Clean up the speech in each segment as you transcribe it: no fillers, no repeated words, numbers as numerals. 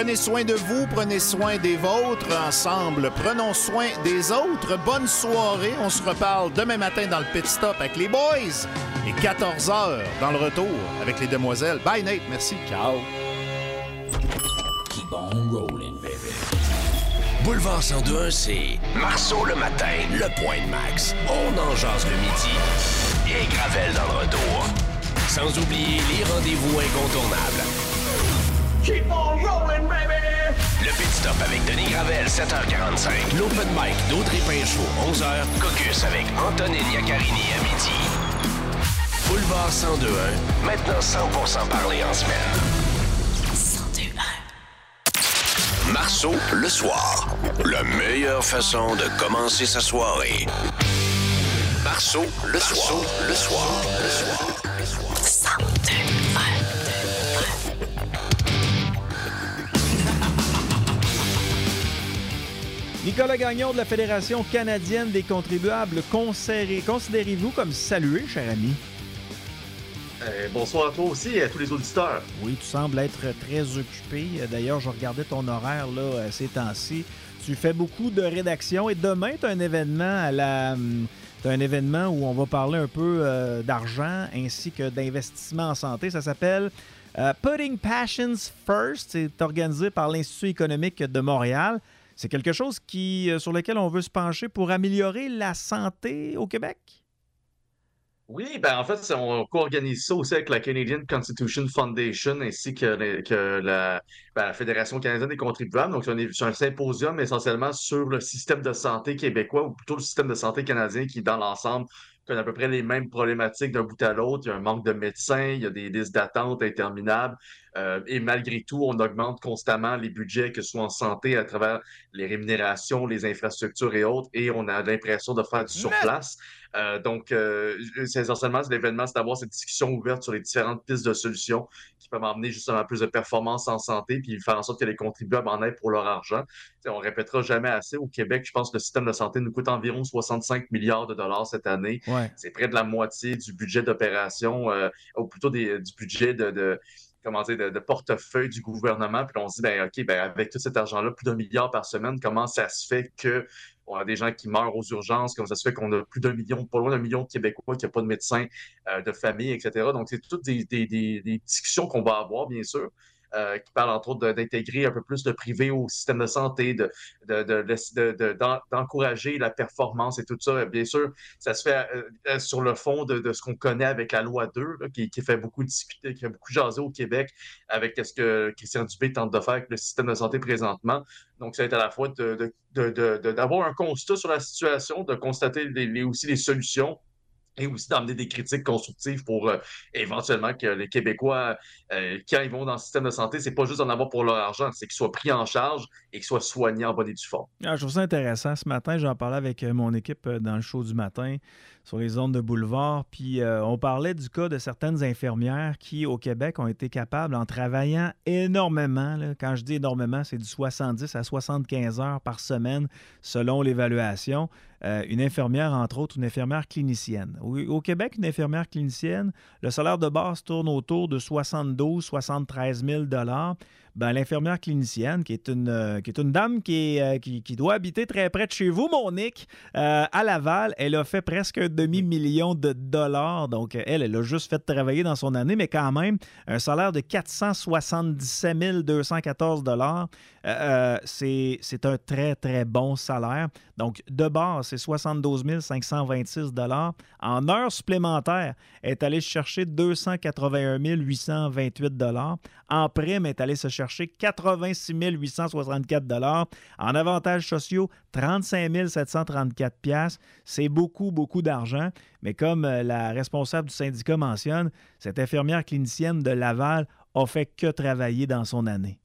Prenez soin de vous, prenez soin des vôtres. Ensemble, prenons soin des autres. Bonne soirée. On se reparle demain matin dans le Pit Stop avec les boys. Et 14h dans le retour avec les demoiselles. Bye Nate, merci. Ciao. Keep on rolling, baby. Boulevard 102.1, c'est Marceau le matin, le point de max. On en jase le midi. Et Gravel dans le retour. Sans oublier les rendez-vous incontournables. Keep on rolling, baby! Le Pit Stop avec Denis Gravel, 7h45. L'Open Mic d'Audrey Pinchot, 11h. Caucus avec Antonine Iaccarini à midi. Boulevard 102.1, maintenant 100% parlé en semaine. 102.1. Marceau, le soir. La meilleure façon de commencer sa soirée. Marceau, le soir. Le soir. Le soir. 102.1. Nicolas Gagnon de la Fédération canadienne des contribuables, considérez-vous comme salué, cher ami? Bonsoir à toi aussi et à tous les auditeurs. Oui, tu sembles être très occupé. D'ailleurs, je regardais ton horaire là, ces temps-ci. Tu fais beaucoup de rédaction et demain, tu as un événement T'as un événement où on va parler un peu d'argent ainsi que d'investissement en santé. Ça s'appelle Putting Passions First. C'est organisé par l'Institut économique de Montréal. C'est quelque chose sur lequel on veut se pencher pour améliorer la santé au Québec? Oui, ben en fait, on co-organise ça aussi avec la Canadian Constitution Foundation ainsi que la Fédération canadienne des contribuables. Donc, c'est un symposium essentiellement sur le système de santé québécois, ou plutôt le système de santé canadien qui, dans l'ensemble, connaît à peu près les mêmes problématiques d'un bout à l'autre. Il y a un manque de médecins, il y a des listes d'attente interminables. Et malgré tout, on augmente constamment les budgets, que ce soit en santé, à travers les rémunérations, les infrastructures et autres, et on a l'impression de faire du surplace. Donc, c'est essentiellement l'événement, c'est d'avoir cette discussion ouverte sur les différentes pistes de solutions qui peuvent emmener justement plus de performance en santé, puis faire en sorte que les contribuables en aient pour leur argent. T'sais, on répétera jamais assez. Au Québec, je pense que le système de santé nous coûte environ 65 milliards de dollars cette année. Ouais. C'est près de la moitié du budget d'opération, ou plutôt du budget de portefeuille du gouvernement. Puis on se dit, OK, avec tout cet argent-là, plus d'1 milliard par semaine, comment ça se fait qu'on a des gens qui meurent aux urgences, comment ça se fait qu'on a plus pas loin d'un million de Québécois qui n'ont pas de médecin de famille, etc. Donc, c'est toutes des discussions qu'on va avoir, bien sûr. Qui parle entre autres d'intégrer un peu plus le privé au système de santé, d'encourager la performance et tout ça. Bien sûr, ça se fait sur le fond de ce qu'on connaît avec la loi 2, là, qui fait beaucoup discuter, qui fait beaucoup jaser au Québec avec ce que Christian Dubé tente de faire avec le système de santé présentement. Donc, ça va être à la fois d'avoir un constat sur la situation, de constater aussi les solutions, et aussi d'amener des critiques constructives pour éventuellement que les Québécois, quand ils vont dans le système de santé, c'est pas juste d'en avoir pour leur argent, c'est qu'ils soient pris en charge et qu'ils soient soignés en bonne et due forme. Je trouve ça intéressant. Ce matin, j'en parlais avec mon équipe dans le show du matin sur les ondes de Boulevard, puis on parlait du cas de certaines infirmières qui, au Québec, ont été capables, en travaillant énormément, là, quand je dis énormément, c'est du 70 à 75 heures par semaine, selon l'évaluation. Une infirmière, entre autres, une infirmière clinicienne. Au Québec, une infirmière clinicienne, le salaire de base tourne autour de 72 73 000 $. Ben, l'infirmière clinicienne, qui est une dame qui doit habiter très près de chez vous, Monique, à Laval, elle a fait presque un demi-million de dollars. Donc, elle a juste fait travailler dans son année, mais quand même, un salaire de 477 214 $. C'est un très, très bon salaire. Donc, de base, c'est 72 526 $. En heures supplémentaires, elle est allée chercher 281 828 $. En prime, elle est allée se chercher 86 864 $. En avantages sociaux, 35 734 $. C'est beaucoup, beaucoup d'argent. Mais comme la responsable du syndicat mentionne, cette infirmière clinicienne de Laval a fait que travailler dans son année.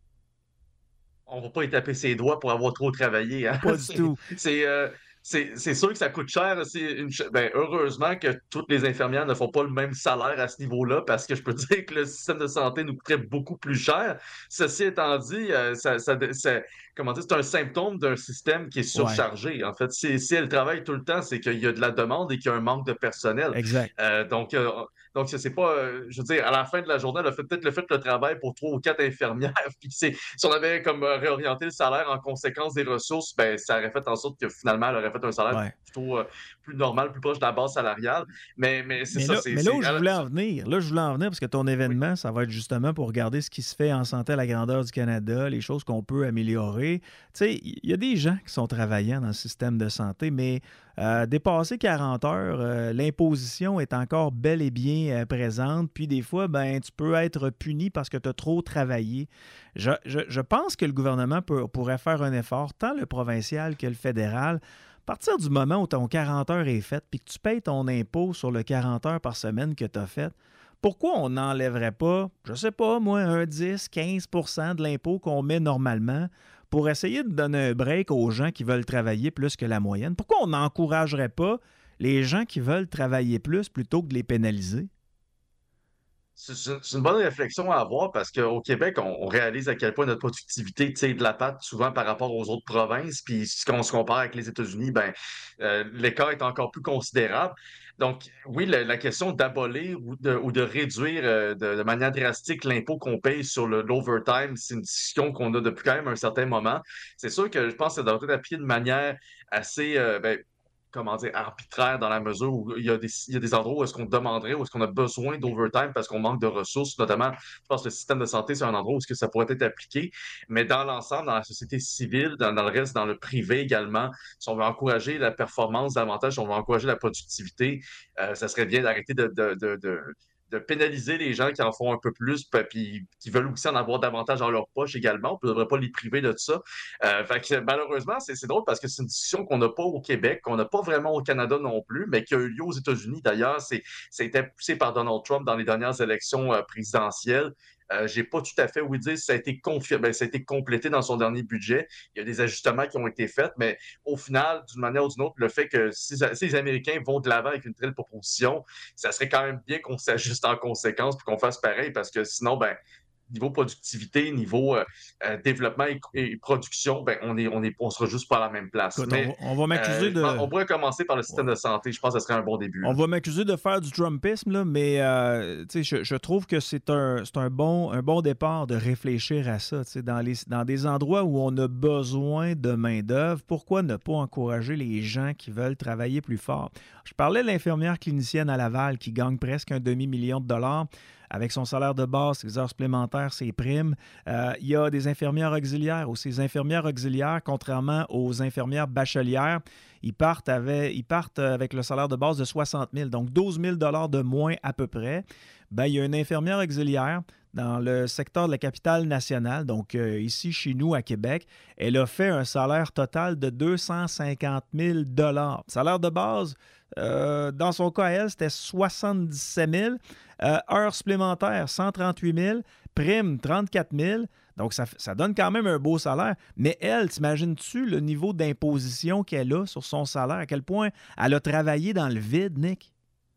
On ne va pas y taper ses doigts pour avoir trop travaillé. Hein? Pas du tout. C'est sûr que ça coûte cher. Heureusement que toutes les infirmières ne font pas le même salaire à ce niveau-là, parce que je peux dire que le système de santé nous coûterait beaucoup plus cher. Ceci étant dit, comment dire, c'est un symptôme d'un système qui est Ouais, surchargé. En fait, si elle travaille tout le temps, c'est qu'il y a de la demande et qu'il y a un manque de personnel. exact. Donc, c'est pas, je veux dire, à la fin de la journée, elle a peut-être fait le travail pour 3 ou 4 infirmières. Puis si on avait comme réorienté le salaire en conséquence des ressources, ben, ça aurait fait en sorte que finalement, elle aurait fait un salaire Ouais. plutôt plus normal, plus proche de la base salariale. Mais c'est Mais ça, là, mais là où je voulais en venir, parce que ton oui. événement, ça va être justement pour regarder ce qui se fait en santé à la grandeur du Canada, les choses qu'on peut améliorer. Tu sais, il y a des gens qui sont travaillants dans le système de santé, mais dépasser 40 heures, l'imposition est encore bel et bien présente. Puis des fois, ben, tu peux être puni parce que tu as trop travaillé. Je pense que le gouvernement pourrait faire un effort, tant le provincial que le fédéral. À partir du moment où ton 40 heures est fait puis que tu payes ton impôt sur le 40 heures par semaine que tu as fait, pourquoi on n'enlèverait pas, je sais pas, moi, un 10-15 % de l'impôt qu'on met normalement pour essayer de donner un break aux gens qui veulent travailler plus que la moyenne? Pourquoi on n'encouragerait pas les gens qui veulent travailler plus plutôt que de les pénaliser? C'est une bonne réflexion à avoir parce qu'au Québec, on réalise à quel point notre productivité tire de la patte souvent par rapport aux autres provinces. Puis si on se compare avec les États-Unis, ben, l'écart est encore plus considérable. Donc, oui, la question d'abolir ou de réduire de manière drastique l'impôt qu'on paye sur l'overtime, c'est une discussion qu'on a depuis quand même un certain moment. C'est sûr que je pense que ça doit être appliqué de manière assez, ben, comment dire, arbitraire dans la mesure où il y a des endroits où est-ce qu'on demanderait, où est-ce qu'on a besoin d'overtime parce qu'on manque de ressources, notamment, je pense que le système de santé, c'est un endroit où est-ce que ça pourrait être appliqué. Mais dans l'ensemble, dans la société civile, dans le reste, dans le privé également, si on veut encourager la performance davantage, si on veut encourager la productivité, ça serait bien d'arrêter de pénaliser les gens qui en font un peu plus, puis qui veulent aussi en avoir davantage dans leur poche également. On ne devrait pas les priver de ça. Fait que, malheureusement, c'est drôle parce que c'est une discussion qu'on n'a pas au Québec, qu'on n'a pas vraiment au Canada non plus, mais qui a eu lieu aux États-Unis. D'ailleurs, ça a été poussé par Donald Trump dans les dernières élections présidentielles. J'ai pas tout à fait ouï dire si ça a été confirmé, ça a été complété dans son dernier budget. Il y a des ajustements qui ont été faits, mais au final, d'une manière ou d'une autre, le fait que si les Américains vont de l'avant avec une telle proposition, ça serait quand même bien qu'on s'ajuste en conséquence et qu'on fasse pareil, parce que sinon, ben, niveau productivité, niveau développement et production, ben, on sera juste pas à la même place. Écoute, Mais on va m'accuser de... on pourrait commencer par le système Ouais. de santé. Je pense que ce serait un bon début. On va m'accuser de faire du Trumpisme, là, mais tu sais, je trouve que c'est un bon départ de réfléchir à ça. Tu sais, dans des endroits où on a besoin de main-d'œuvre, pourquoi ne pas encourager les gens qui veulent travailler plus fort? Je parlais de l'infirmière clinicienne à Laval qui gagne presque un demi-million de dollars avec son salaire de base, ses heures supplémentaires, ses primes. Il y a des infirmières auxiliaires aussi. Les infirmières auxiliaires, contrairement aux infirmières bachelières, ils partent avec le salaire de base de 60 000, donc 12 000 de moins à peu près. Ben, il y a une infirmière auxiliaire dans le secteur de la capitale nationale, donc ici chez nous à Québec. Elle a fait un salaire total de 250 000 salaire de base, dans son cas, elle, c'était 77 000. Heures supplémentaires, 138 000. Prime, 34 000. Donc, ça donne quand même un beau salaire. Mais elle, t'imagines-tu le niveau d'imposition qu'elle a sur son salaire? À quel point elle a travaillé dans le vide, Nick?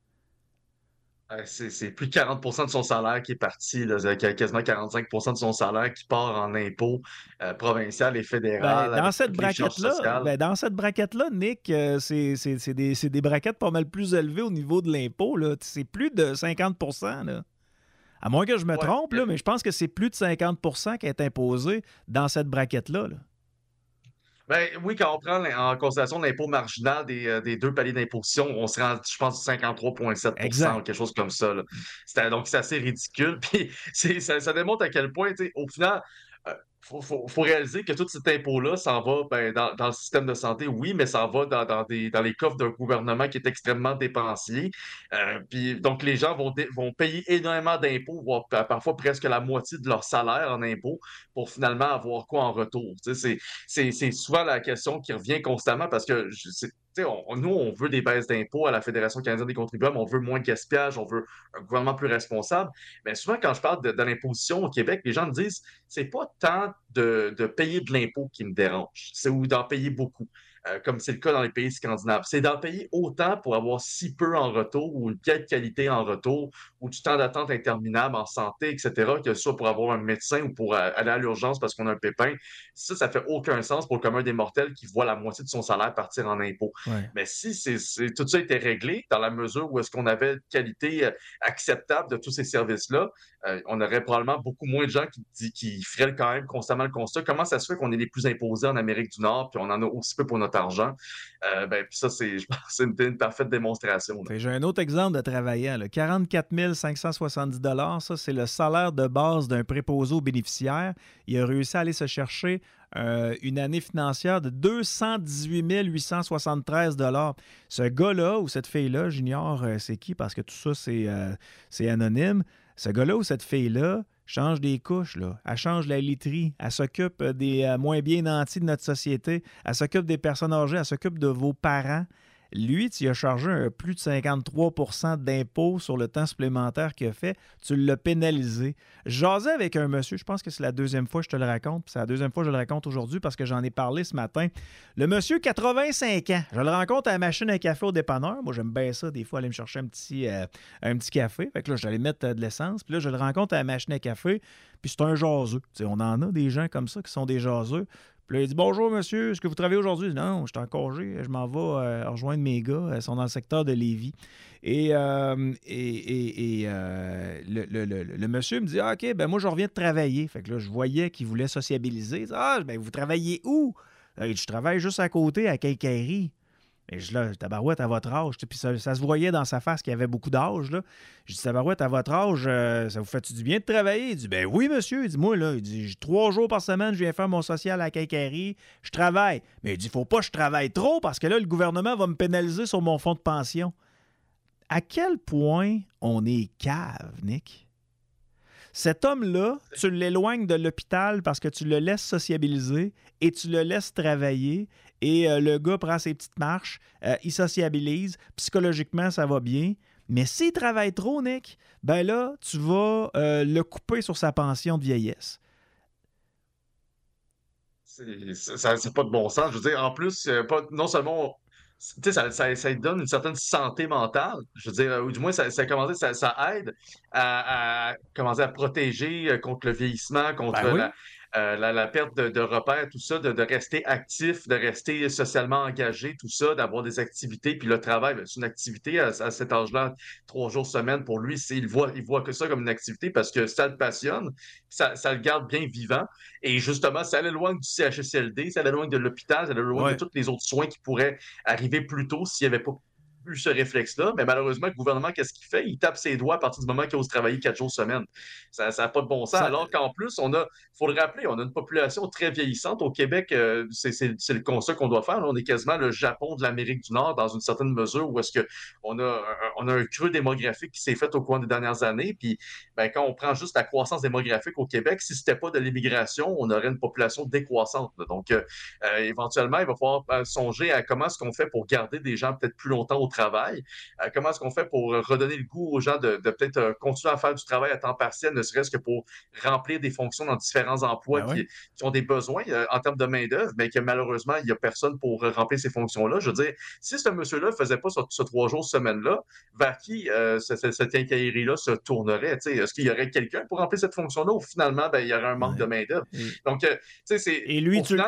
C'est plus de 40 de son salaire qui est parti, là, quasiment 45 de son salaire qui part en impôts provincial et Ben, fédéral avec toutes les charges sociales. dans cette braquette-là, Nick, c'est des braquettes pas mal plus élevées au niveau de l'impôt, là. C'est plus de 50 là. À moins que je me Ouais. trompe, là, mais je pense que c'est plus de 50 qui est imposé dans cette braquette-là, là. Ben, oui, quand on prend en considération l'impôt marginal des deux paliers d'imposition, on se rend, je pense, 53,7 ou Exact. quelque chose comme ça, là. Donc, c'est assez ridicule. Puis, ça démontre à quel point, tu sais, au final, faut réaliser que tout cet impôt-là s'en va ben, dans le système de santé, oui, mais ça va dans les coffres d'un gouvernement qui est extrêmement dépensier. Puis, donc, les gens vont payer énormément d'impôts, voire parfois presque la moitié de leur salaire en impôts pour finalement avoir quoi en retour. Tu sais, c'est souvent la question qui revient constamment parce que tu sais, nous, on veut des baisses d'impôts à la Fédération canadienne des contribuables, on veut moins de gaspillage, on veut un gouvernement plus responsable. Mais souvent, quand je parle de l'imposition au Québec, les gens me disent c'est pas tant de payer de l'impôt qui me dérange, c'est ou d'en payer beaucoup. comme c'est le cas dans les pays scandinaves. C'est d'en payer autant pour avoir si peu en retour ou une piètre qualité en retour ou du temps d'attente interminable en santé, etc., que ce soit pour avoir un médecin ou pour aller à l'urgence parce qu'on a un pépin. Ça fait aucun sens pour le commun des mortels qui voit la moitié de son salaire partir en impôts. Ouais. Mais si tout ça était réglé dans la mesure où est-ce qu'on avait une qualité acceptable de tous ces services-là, on aurait probablement beaucoup moins de gens qui feraient quand même constamment le constat. Comment ça se fait qu'on est les plus imposés en Amérique du Nord puis on en a aussi peu pour notre argent? Puis ça, je pense que c'est une parfaite démonstration. J'ai un autre exemple de travaillant. Là. 44 570 $, ça, c'est le salaire de base d'un préposé aux bénéficiaires. Il a réussi à aller se chercher une année financière de 218 873 $. Ce gars-là ou cette fille-là, j'ignore c'est qui parce que tout ça, c'est anonyme. Ce gars-là ou cette fille-là change des couches, là. Elle change la literie. Elle s'occupe des moins bien nantis de notre société. Elle s'occupe des personnes âgées. Elle s'occupe de vos parents. Lui, tu as chargé plus de 53 % d'impôts sur le temps supplémentaire qu'il a fait. Tu l'as pénalisé. Jasais avec un monsieur, je pense que c'est la deuxième fois que je te le raconte, puis c'est la deuxième fois que je le raconte aujourd'hui parce que j'en ai parlé ce matin. Le monsieur, 85 ans, je le rencontre à la machine à café au dépanneur. Moi, j'aime bien ça, des fois, aller me chercher un petit café. Fait que là, j'allais mettre de l'essence. Puis là, je le rencontre à la machine à café, puis c'est un jaseux. T'sais, on en a des gens comme ça qui sont des jaseux. Puis là, il dit « Bonjour, monsieur, est-ce que vous travaillez aujourd'hui? » Non, je suis en congé, je m'en vais rejoindre mes gars, ils sont dans le secteur de Lévis. Et le monsieur me dit « OK, ben moi, je reviens de travailler. » Fait que là, je voyais qu'il voulait sociabiliser. Il dit « Ah, ben vous travaillez où? » Je travaille juste à côté, à Quincaillerie. Et je dis là, tabarouette, à votre âge. Puis ça se voyait dans sa face qu'il avait beaucoup d'âge. Là. Je dis, tabarouette, à votre âge, ça vous fait du bien de travailler? Il dit, ben oui, monsieur. Il dit, moi, là, il dit, 3 jours par semaine, je viens faire mon social à la quincaillerie. Je travaille. Mais il dit, faut pas que je travaille trop parce que là, le gouvernement va me pénaliser sur mon fonds de pension. À quel point on est cave, Nick? Cet homme-là, tu l'éloignes de l'hôpital parce que tu le laisses sociabiliser et tu le laisses travailler et le gars prend ses petites marches, il sociabilise, psychologiquement, ça va bien. Mais s'il travaille trop, Nick, ben là, tu vas le couper sur sa pension de vieillesse. Ça n'a pas de bon sens. Je veux dire, en plus, non seulement... Ça lui donne une certaine santé mentale. Je veux dire, ou du moins, ça aide à protéger contre le vieillissement, contre la perte de repères, tout ça, de rester actif, de rester socialement engagé, tout ça, d'avoir des activités. Puis le travail, c'est une activité à cet âge-là, 3 jours semaine pour lui. Il voit que ça comme une activité parce que ça le passionne, ça le garde bien vivant. Et justement, ça l'éloigne du CHSLD, ça l'éloigne de l'hôpital, ça l'éloigne de tous les autres soins qui pourraient arriver plus tôt s'il n'y avait pas eu ce réflexe-là. Mais malheureusement, le gouvernement, qu'est-ce qu'il fait? Il tape ses doigts à partir du moment qu'il ose travailler 4 jours semaine. Ça n'a pas de bon sens. Alors qu'en plus, il faut le rappeler, on a une population très vieillissante. Au Québec, c'est le constat qu'on doit faire. Là, on est quasiment le Japon de l'Amérique du Nord dans une certaine mesure où est-ce qu'on a un creux démographique qui s'est fait au cours des dernières années. Puis quand on prend juste la croissance démographique au Québec, si ce n'était pas de l'immigration, on aurait une population décroissante. Donc, éventuellement, il va falloir songer à comment est-ce qu'on fait pour garder des gens peut-être plus longtemps au travail. Comment est-ce qu'on fait pour redonner le goût aux gens de peut-être continuer à faire du travail à temps partiel, ne serait-ce que pour remplir des fonctions dans différents emplois qui ont des besoins en termes de main-d'œuvre, mais que malheureusement, il n'y a personne pour remplir ces fonctions-là. Je veux dire, si ce monsieur-là ne faisait pas ce 3 jours semaine-là, vers qui cette quincaillerie-là se tournerait? Est-ce qu'il y aurait quelqu'un pour remplir cette fonction-là ou finalement, il y aurait un manque de main-d'œuvre? Donc, et lui, tu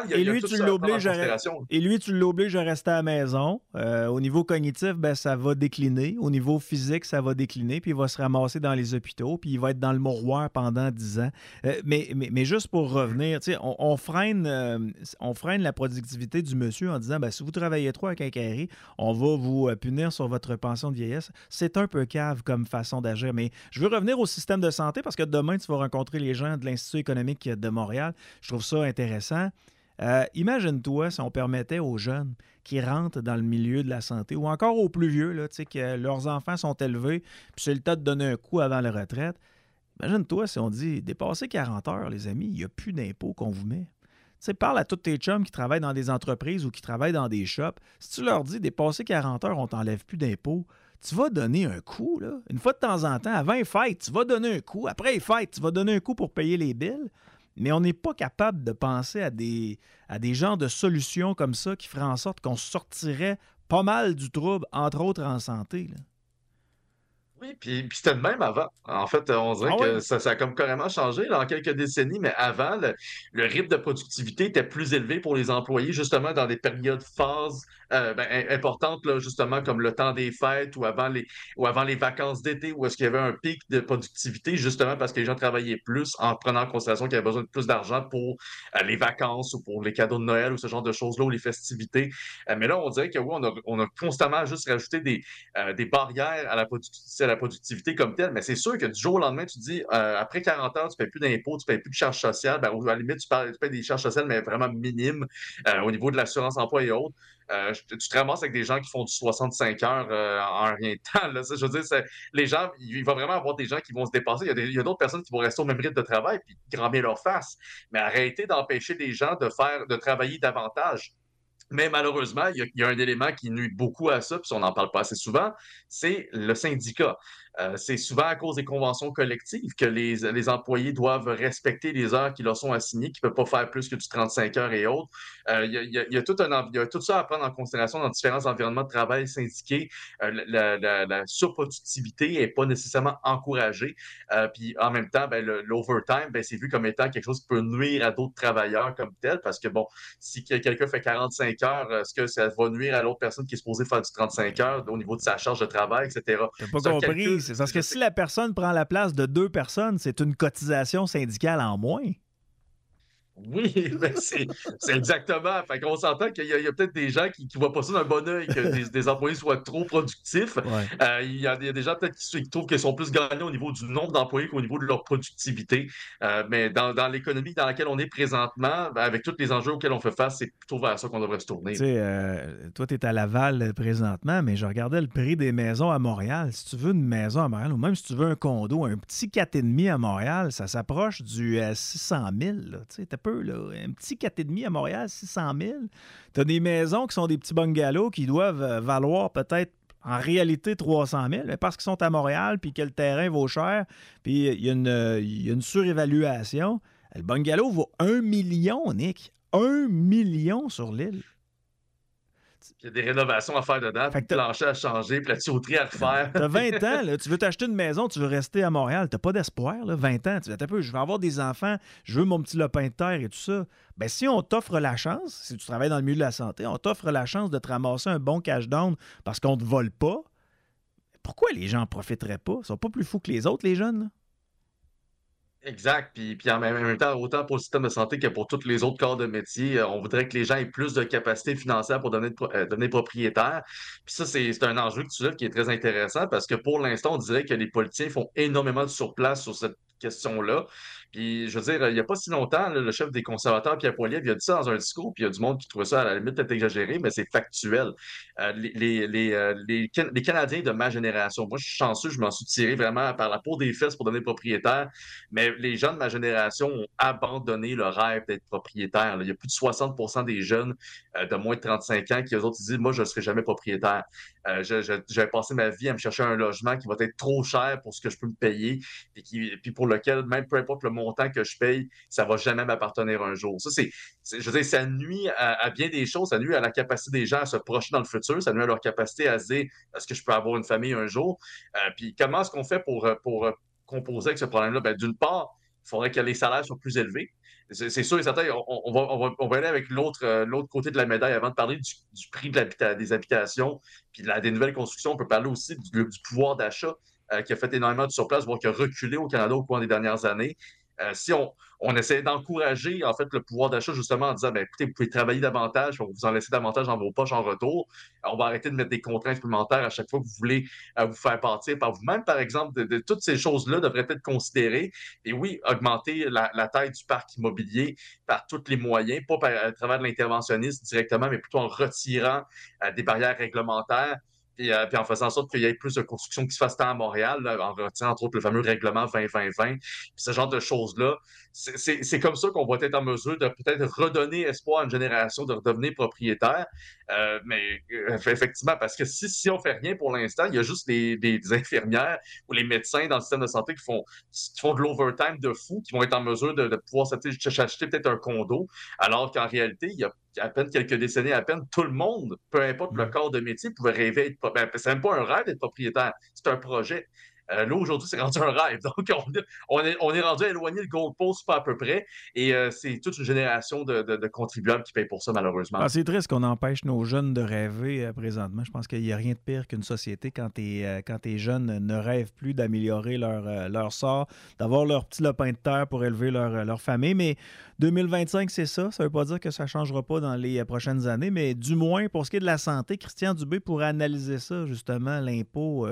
l'obliges à rester à la maison. Au niveau cognitif, ça va décliner. Au niveau physique, ça va décliner, puis il va se ramasser dans les hôpitaux, puis il va être dans le mouroir pendant 10 ans. Mais juste pour revenir, on freine la productivité du monsieur en disant, si vous travaillez trop à quincaillerie, on va vous punir sur votre pension de vieillesse. C'est un peu cave comme façon d'agir. Mais je veux revenir au système de santé parce que demain, tu vas rencontrer les gens de l'Institut économique de Montréal. Je trouve ça intéressant. Imagine-toi si on permettait aux jeunes qui rentrent dans le milieu de la santé ou encore aux plus vieux, là, que leurs enfants sont élevés puis c'est le temps de donner un coup avant la retraite. Imagine-toi si on dit dépassez 40 heures, les amis, il n'y a plus d'impôts qu'on vous met. Parle à tous tes chums qui travaillent dans des entreprises ou qui travaillent dans des shops. Si tu leur dis dépasser 40 heures, on t'enlève plus d'impôts, tu vas donner un coup, là. Une fois de temps en temps, avant les fêtes, tu vas donner un coup. Après les fêtes, tu vas donner un coup pour payer les billes. mais on n'est pas capable de penser à des genres de solutions comme ça qui feraient en sorte qu'on sortirait pas mal du trouble, entre autres en santé, là. Oui, puis c'était le même avant. En fait, on dirait Ah que oui? ça a comme carrément changé là, en quelques décennies, mais avant, le rythme de productivité était plus élevé pour les employés, justement dans des périodes phases importantes, là, justement comme le temps des fêtes ou avant les vacances d'été, où est-ce qu'il y avait un pic de productivité, justement parce que les gens travaillaient plus en prenant en considération qu'il y avait besoin de plus d'argent pour les vacances ou pour les cadeaux de Noël ou ce genre de choses-là, ou les festivités. Mais là, on dirait que oui, on a constamment juste rajouté des barrières à la productivité comme telle, mais c'est sûr que du jour au lendemain, tu te dis, après 40 ans, tu ne payes plus d'impôts, tu ne payes plus de charges sociales, ben, ou à la limite, tu payes des charges sociales, mais vraiment minimes au niveau de l'assurance emploi et autres. Tu te ramasses avec des gens qui font du 65 heures en rien de temps. Là. Ça, je veux dire, les gens, il va vraiment avoir des gens qui vont se dépasser. Il y a d'autres personnes qui vont rester au même rythme de travail puis grand bien leur face. Mais arrêtez d'empêcher des gens de travailler davantage. Mais malheureusement, il y a un élément qui nuit beaucoup à ça, puis on n'en parle pas assez souvent, c'est le syndicat. C'est souvent à cause des conventions collectives que les employés doivent respecter les heures qui leur sont assignées, qui ne peuvent pas faire plus que du 35 heures et autres. Il y a tout ça à prendre en considération dans différents environnements de travail syndiqués. La surproductivité n'est pas nécessairement encouragée. Puis en même temps, ben, l'overtime, ben, c'est vu comme étant quelque chose qui peut nuire à d'autres travailleurs comme tel, parce que bon, si quelqu'un fait 45 heures, est-ce que ça va nuire à l'autre personne qui est supposée faire du 35 heures au niveau de sa charge de travail, etc. T'as pas C'est un compris. calcul, C'est parce que si la personne prend la place de 2 personnes, c'est une cotisation syndicale en moins. Oui, ben c'est exactement. Fait qu'on s'entend qu'il y a peut-être des gens qui voient pas ça d'un bon œil, que des employés soient trop productifs. Ouais. Il y a des gens peut-être qui trouvent qu'ils sont plus gagnants au niveau du nombre d'employés qu'au niveau de leur productivité. Mais dans l'économie dans laquelle on est présentement, ben, avec tous les enjeux auxquels on fait face, c'est plutôt vers ça qu'on devrait se tourner. Tu sais, toi, tu es à Laval présentement, mais je regardais le prix des maisons à Montréal. Si tu veux une maison à Montréal, ou même si tu veux un condo, un petit 4,5 à Montréal, ça s'approche du 600 000. Tu sais, t'as peu, là. Un petit 4,5 à Montréal, 600 000. Tu as des maisons qui sont des petits bungalows qui doivent valoir peut-être en réalité 300 000, mais parce qu'ils sont à Montréal puis que le terrain vaut cher, puis il y a une surévaluation. Le bungalow vaut 1 million, Nick. 1 million sur l'île. Il y a des rénovations à faire dedans, puis le plancher à changer, puis la tuyauterie à refaire. Tu as 20 ans, là, tu veux t'acheter une maison, tu veux rester à Montréal, tu n'as pas d'espoir, là, 20 ans. Tu dis, je vais avoir des enfants, je veux mon petit lopin de terre et tout ça. Bien, si on t'offre la chance, si tu travailles dans le milieu de la santé, on t'offre la chance de te ramasser un bon cash down parce qu'on ne te vole pas, pourquoi les gens en profiteraient pas? Ils sont pas plus fous que les autres, les jeunes, là? Exact. Puis en même temps, autant pour le système de santé que pour tous les autres corps de métier, on voudrait que les gens aient plus de capacité financière pour devenir propriétaires. Puis ça, c'est un enjeu que tu soulèves qui est très intéressant parce que pour l'instant, on dirait que les politiciens font énormément de surplace sur cette question-là. Puis, je veux dire, il n'y a pas si longtemps, là, le chef des conservateurs, Pierre Poilievre, il a dit ça dans un discours, puis il y a du monde qui trouvait ça à la limite peut-être exagéré, mais c'est factuel. Les Canadiens de ma génération, moi, je suis chanceux, je m'en suis tiré vraiment par la peau des fesses pour devenir propriétaire, mais les gens de ma génération ont abandonné le rêve d'être propriétaire. Là. Il y a plus de 60% des jeunes de moins de 35 ans qui, eux autres, disent, moi, je ne serai jamais propriétaire. J'ai passé ma vie à me chercher un logement qui va être trop cher pour ce que je peux me payer, puis pour lequel, même peu importe le montant que je paye, ça ne va jamais m'appartenir un jour. Ça, je veux dire, ça nuit à bien des choses, ça nuit à la capacité des gens à se projeter dans le futur, ça nuit à leur capacité à se dire, est-ce que je peux avoir une famille un jour? Puis comment est-ce qu'on fait pour composer avec ce problème-là? Ben, d'une part, il faudrait que les salaires soient plus élevés. C'est sûr et certain, on va aller avec l'autre côté de la médaille. Avant de parler du prix des habitations puis des nouvelles constructions, on peut parler aussi du pouvoir d'achat qui a fait énormément de surplace, voire qui a reculé au Canada au cours des dernières années. Si on essaie d'encourager en fait le pouvoir d'achat justement en disant ben, écoutez, vous pouvez travailler davantage, on va vous en laisser davantage dans vos poches en retour. On va arrêter de mettre des contraintes supplémentaires à chaque fois que vous voulez vous faire partir par vous-même, par exemple, de toutes ces choses-là devraient être considérées. Et oui, augmenter la taille du parc immobilier par tous les moyens, pas à travers de l'interventionnisme directement, mais plutôt en retirant des barrières réglementaires. puis en faisant en sorte qu'il y ait plus de construction qui se fasse tant à Montréal, là, en retirant entre autres le fameux règlement 20-20-20, puis ce genre de choses-là. C'est comme ça qu'on va être en mesure de peut-être redonner espoir à une génération de redevenir propriétaire. Mais effectivement, parce que si on fait rien pour l'instant, il y a juste des infirmières ou les médecins dans le système de santé qui font de l'overtime de fou, qui vont être en mesure de pouvoir s'acheter peut-être un condo, alors qu'en réalité, il y a à peine quelques décennies à peine, tout le monde, peu importe le corps de métier, pouvait rêver d'être propriétaire. C'est même pas un rêve d'être propriétaire, c'est un projet. Là, aujourd'hui, c'est rendu un rêve. Donc, on est rendu éloigné le goalpost pas à peu près. Et c'est toute une génération de contribuables qui payent pour ça, malheureusement. Ah, c'est triste qu'on empêche nos jeunes de rêver présentement. Je pense qu'il n'y a rien de pire qu'une société quand tes jeunes ne rêvent plus d'améliorer leur sort, d'avoir leur petit lopin de terre pour élever leur famille. Mais 2025, c'est ça. Ça ne veut pas dire que ça ne changera pas dans les prochaines années, mais du moins, pour ce qui est de la santé, Christian Dubé pourrait analyser ça, justement, l'impôt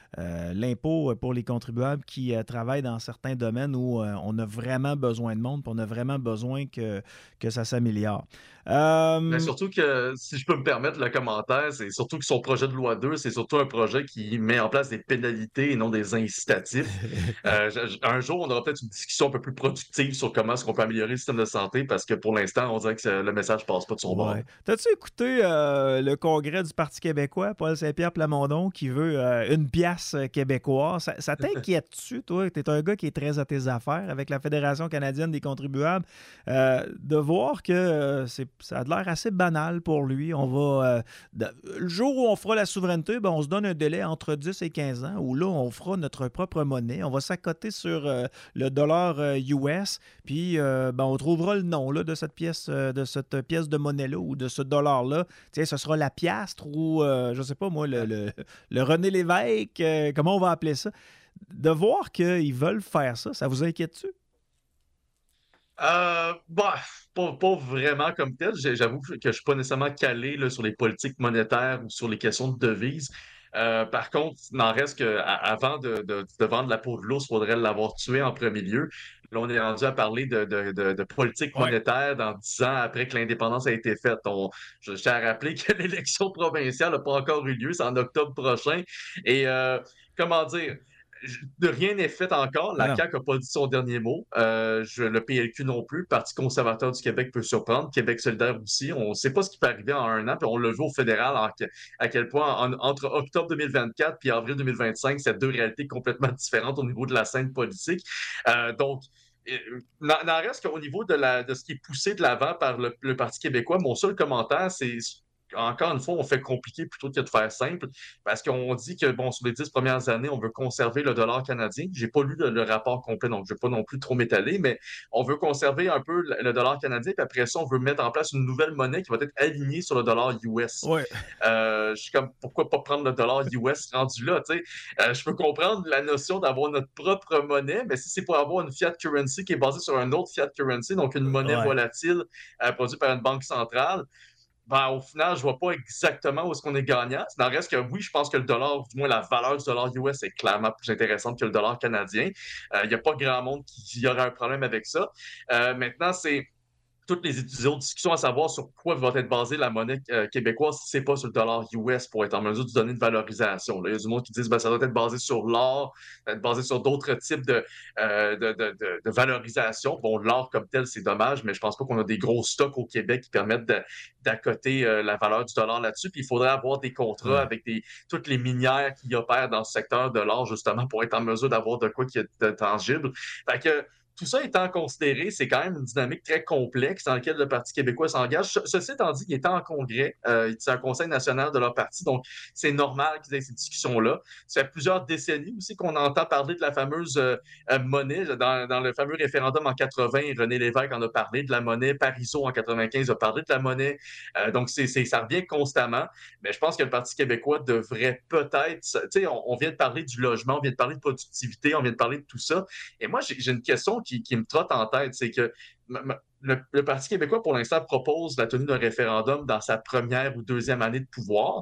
pour les contribuables qui travaillent dans certains domaines où on a vraiment besoin de monde, puis on a vraiment besoin que ça s'améliore. Mais surtout que, si je peux me permettre le commentaire, c'est surtout que son projet de loi 2, c'est surtout un projet qui met en place des pénalités et non des incitatifs. Un jour, on aura peut-être une discussion un peu plus productive sur comment est-ce qu'on peut améliorer le système de santé, parce que pour l'instant, on dirait que le message passe pas de son bord. T'as-tu écouté le congrès du Parti québécois, Paul Saint-Pierre Plamondon, qui veut une pièce québécoise? Ça t'inquiète-tu, toi? T'es un gars qui est très à tes affaires avec la Fédération canadienne des contribuables, de voir que ça a l'air assez banal pour lui. On va le jour où on fera la souveraineté, on se donne un délai entre 10 et 15 ans où là, on fera notre propre monnaie. On va s'accoter sur le dollar US, puis on trouvera le nom là, de cette pièce de monnaie-là ou de ce dollar-là. Tu sais, ce sera la piastre ou, je sais pas moi, le René Lévesque, comment on va appeler ça. De voir qu'ils veulent faire ça, ça vous inquiète-tu? Pas vraiment comme tel. J'avoue que je ne suis pas nécessairement calé là, sur les politiques monétaires ou sur les questions de devises. Par contre, il n'en reste qu'avant de vendre la peau de l'ours, il faudrait l'avoir tué en premier lieu. Là, on est rendu à parler de politique monétaire dans 10 ans après que l'indépendance a été faite. Je tiens à rappeler que l'élection provinciale n'a pas encore eu lieu, c'est en octobre prochain. Et comment dire, rien n'est fait encore. La CAQ n'a pas dit son dernier mot. Le PLQ non plus. Le Parti conservateur du Québec peut surprendre. Québec solidaire aussi. On ne sait pas ce qui peut arriver en un an. Puis on le voit au fédéral à quel point, entre octobre 2024 et avril 2025, c'est deux réalités complètement différentes au niveau de la scène politique. Donc, n'en reste qu'au niveau de ce qui est poussé de l'avant par le Parti québécois. Mon seul commentaire, c'est encore une fois, on fait compliqué plutôt que de faire simple, parce qu'on dit que, sur les 10 premières années, on veut conserver le dollar canadien. J'ai pas lu le rapport complet, donc je ne vais pas non plus trop m'étaler, mais on veut conserver un peu le dollar canadien, puis après ça, on veut mettre en place une nouvelle monnaie qui va être alignée sur le dollar US. Ouais. Je suis comme, pourquoi pas prendre le dollar US rendu là, tu sais? Je peux comprendre la notion d'avoir notre propre monnaie, mais si c'est pour avoir une fiat currency qui est basée sur un autre fiat currency, donc une monnaie volatile produite par une banque centrale, au final, je ne vois pas exactement où est-ce qu'on est gagnant. Il n'en reste que, oui, je pense que le dollar, du moins la valeur du dollar US est clairement plus intéressante que le dollar canadien. Il n'y a pas grand monde qui aurait un problème avec ça. Maintenant, c'est toutes les autres discussions à savoir sur quoi va être basée la monnaie québécoise si ce n'est pas sur le dollar US pour être en mesure de donner une valorisation. Là, il y a du monde qui disent que ça doit être basé sur l'or, être basé sur d'autres types de valorisation. Bon, l'or comme tel, c'est dommage, mais je pense pas qu'on a des gros stocks au Québec qui permettent d'accoter la valeur du dollar là-dessus. Puis il faudrait avoir des contrats avec toutes les minières qui opèrent dans ce secteur de l'or, justement, pour être en mesure d'avoir de quoi qui est tangible. Fait que tout ça étant considéré, c'est quand même une dynamique très complexe dans laquelle le Parti québécois s'engage. Ceci étant dit, il est en congrès, c'est un conseil national de leur parti, donc c'est normal qu'ils aient ces discussions-là. Ça fait plusieurs décennies aussi qu'on entend parler de la fameuse monnaie. Dans le fameux référendum en 80, René Lévesque en a parlé de la monnaie. Parizeau, en 95, a parlé de la monnaie. Donc, ça revient constamment. Mais je pense que le Parti québécois devrait peut-être... Tu sais, on vient de parler du logement, on vient de parler de productivité, on vient de parler de tout ça. Et moi, j'ai une question qui me trotte en tête, c'est que le Parti québécois, pour l'instant, propose la tenue d'un référendum dans sa première ou deuxième année de pouvoir.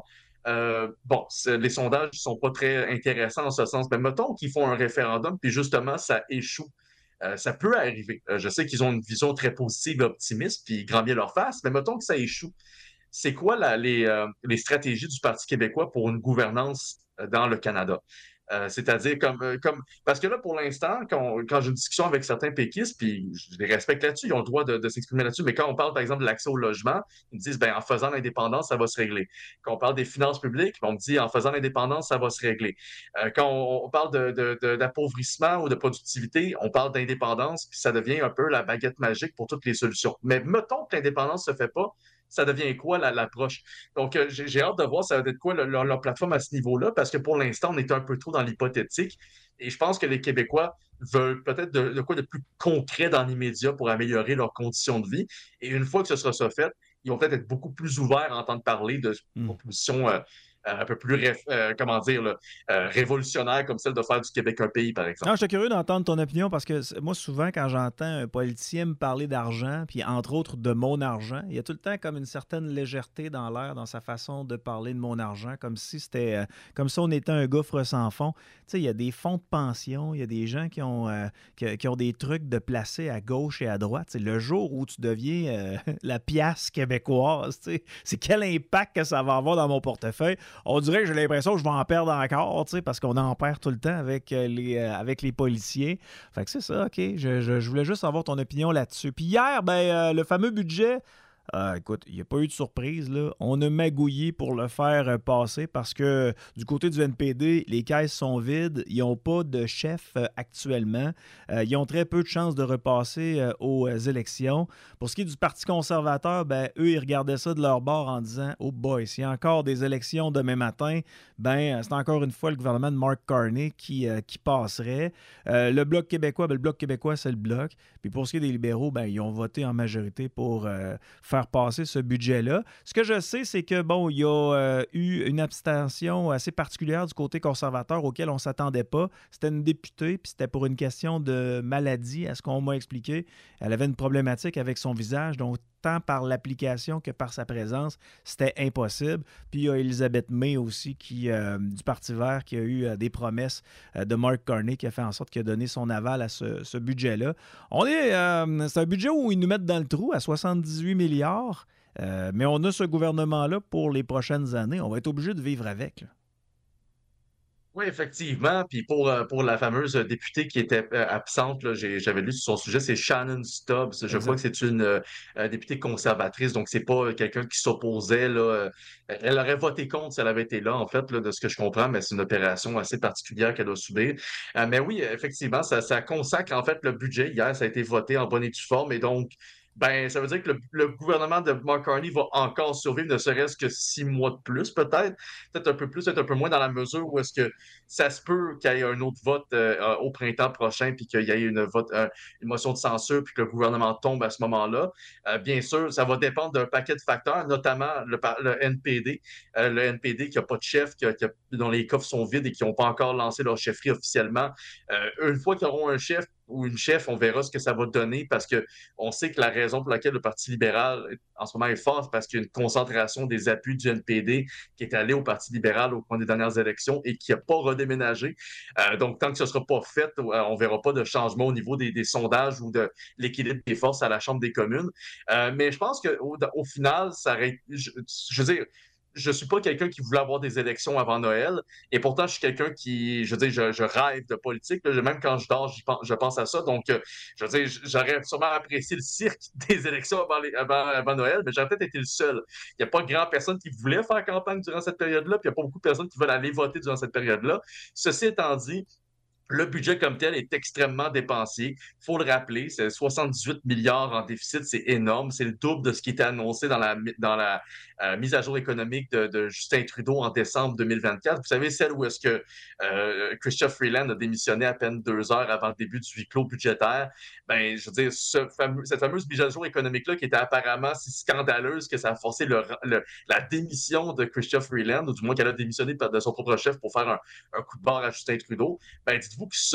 Les sondages ne sont pas très intéressants en ce sens, mais mettons qu'ils font un référendum, puis justement, ça échoue. Ça peut arriver. Je sais qu'ils ont une vision très positive et optimiste, puis grand bien leur face, mais mettons que ça échoue. c'est quoi les stratégies du Parti québécois pour une gouvernance dans le Canada? C'est-à-dire parce que là, pour l'instant, quand j'ai une discussion avec certains péquistes, puis je les respecte là-dessus, ils ont le droit de s'exprimer là-dessus, mais quand on parle, par exemple, de l'accès au logement, ils me disent, ben en faisant l'indépendance, ça va se régler. Quand on parle des finances publiques, on me dit, en faisant l'indépendance, ça va se régler. Quand on parle d'appauvrissement ou de productivité, on parle d'indépendance, puis ça devient un peu la baguette magique pour toutes les solutions. Mais mettons que l'indépendance ne se fait pas, ça devient quoi l'approche? Donc, j'ai hâte de voir ça va être quoi leur plateforme à ce niveau-là, parce que pour l'instant, on est un peu trop dans l'hypothétique. Et je pense que les Québécois veulent peut-être de quoi de plus concret dans l'immédiat pour améliorer leurs conditions de vie. Et une fois que ce sera ça fait, ils vont peut-être être beaucoup plus ouverts à entendre parler de propositions un peu plus, révolutionnaires comme celle de faire du Québec un pays, par exemple. Non, j'étais curieux d'entendre ton opinion parce que moi, souvent, quand j'entends un politicien me parler d'argent, puis entre autres de mon argent, il y a tout le temps comme une certaine légèreté dans l'air, dans sa façon de parler de mon argent, comme si c'était, comme si on était un gouffre sans fond. Tu sais, il y a des fonds de pension, il y a des gens qui ont des trucs de placer à gauche et à droite. Tu sais, le jour où tu deviens la pièce québécoise, tu sais, c'est quel impact que ça va avoir dans mon portefeuille. On dirait que j'ai l'impression que je vais en perdre encore, tu sais, parce qu'on en perd tout le temps avec les policiers. Fait que c'est ça, OK. Je voulais juste avoir ton opinion là-dessus. Puis hier, le fameux budget... écoute, il n'y a pas eu de surprise, là. On a magouillé pour le faire passer parce que du côté du NPD, les caisses sont vides. Ils n'ont pas de chef actuellement. Ils ont très peu de chances de repasser aux élections. Pour ce qui est du Parti conservateur, eux, ils regardaient ça de leur bord en disant « Oh boy, s'il y a encore des élections demain matin, c'est encore une fois le gouvernement de Mark Carney qui passerait. » Le Bloc québécois, le Bloc québécois, c'est le Bloc. Puis pour ce qui est des libéraux, ils ont voté en majorité pour faire passer ce budget-là. Ce que je sais, c'est que, il y a eu une abstention assez particulière du côté conservateur auquel on ne s'attendait pas. C'était une députée, puis c'était pour une question de maladie, à ce qu'on m'a expliqué. Elle avait une problématique avec son visage, donc tant par l'application que par sa présence, c'était impossible. Puis il y a Elisabeth May aussi, du Parti vert, qui a eu des promesses de Mark Carney, qui a fait en sorte qu'il a donné son aval à ce budget-là. C'est un budget où ils nous mettent dans le trou à 78 milliards, mais on a ce gouvernement-là pour les prochaines années. On va être obligé de vivre avec, là. Oui, effectivement. Puis pour la fameuse députée qui était absente, là, j'avais lu sur son sujet, c'est Shannon Stubbs. Je crois que c'est une députée conservatrice, donc c'est pas quelqu'un qui s'opposait, là. Elle aurait voté contre si elle avait été là, en fait, là, de ce que je comprends, mais c'est une opération assez particulière qu'elle doit subir. Mais oui, effectivement, ça consacre en fait le budget. Hier, ça a été voté en bonne et due forme, et donc ça veut dire que le gouvernement de Mark Carney va encore survivre, ne serait-ce que 6 mois de plus, peut-être un peu plus, peut-être un peu moins, dans la mesure où est-ce que ça se peut qu'il y ait un autre vote au printemps prochain, puis qu'il y ait une motion de censure, puis que le gouvernement tombe à ce moment-là. Bien sûr, ça va dépendre d'un paquet de facteurs, notamment le NPD. Le NPD qui n'a pas de chef, dont les coffres sont vides et qui n'ont pas encore lancé leur chefferie officiellement. Une fois qu'ils auront un chef ou une chef, on verra ce que ça va donner, parce qu'on sait que la raison pour laquelle le Parti libéral en ce moment est fort, c'est parce qu'il y a une concentration des appuis du NPD qui est allé au Parti libéral au cours des dernières élections et qui n'a pas redéménagé. Donc, tant que ce ne sera pas fait, on ne verra pas de changement au niveau des sondages ou de l'équilibre des forces à la Chambre des communes. Mais je pense qu'au final, ça aurait... Je veux dire, je suis pas quelqu'un qui voulait avoir des élections avant Noël, et pourtant, je suis quelqu'un qui, je veux dire, je rêve de politique. Là. Même quand je dors, je pense à ça. Donc, je veux dire, j'aurais sûrement apprécié le cirque des élections avant Noël, mais j'aurais peut-être été le seul. Il n'y a pas grand personne qui voulait faire campagne durant cette période-là, puis il n'y a pas beaucoup de personnes qui veulent aller voter durant cette période-là. Ceci étant dit, le budget comme tel est extrêmement dépensier. Il faut le rappeler, c'est 78 milliards en déficit, c'est énorme. C'est le double de ce qui était annoncé dans la mise à jour économique de Justin Trudeau en décembre 2024. Vous savez, celle où est-ce que Chrystia Freeland a démissionné à peine 2 heures avant le début du huis clos budgétaire. Je veux dire, cette fameuse mise à jour économique-là qui était apparemment si scandaleuse que ça a forcé la démission de Chrystia Freeland, ou du moins qu'elle a démissionné de son propre chef pour faire un coup de barre à Justin Trudeau. Dites-vous que ça,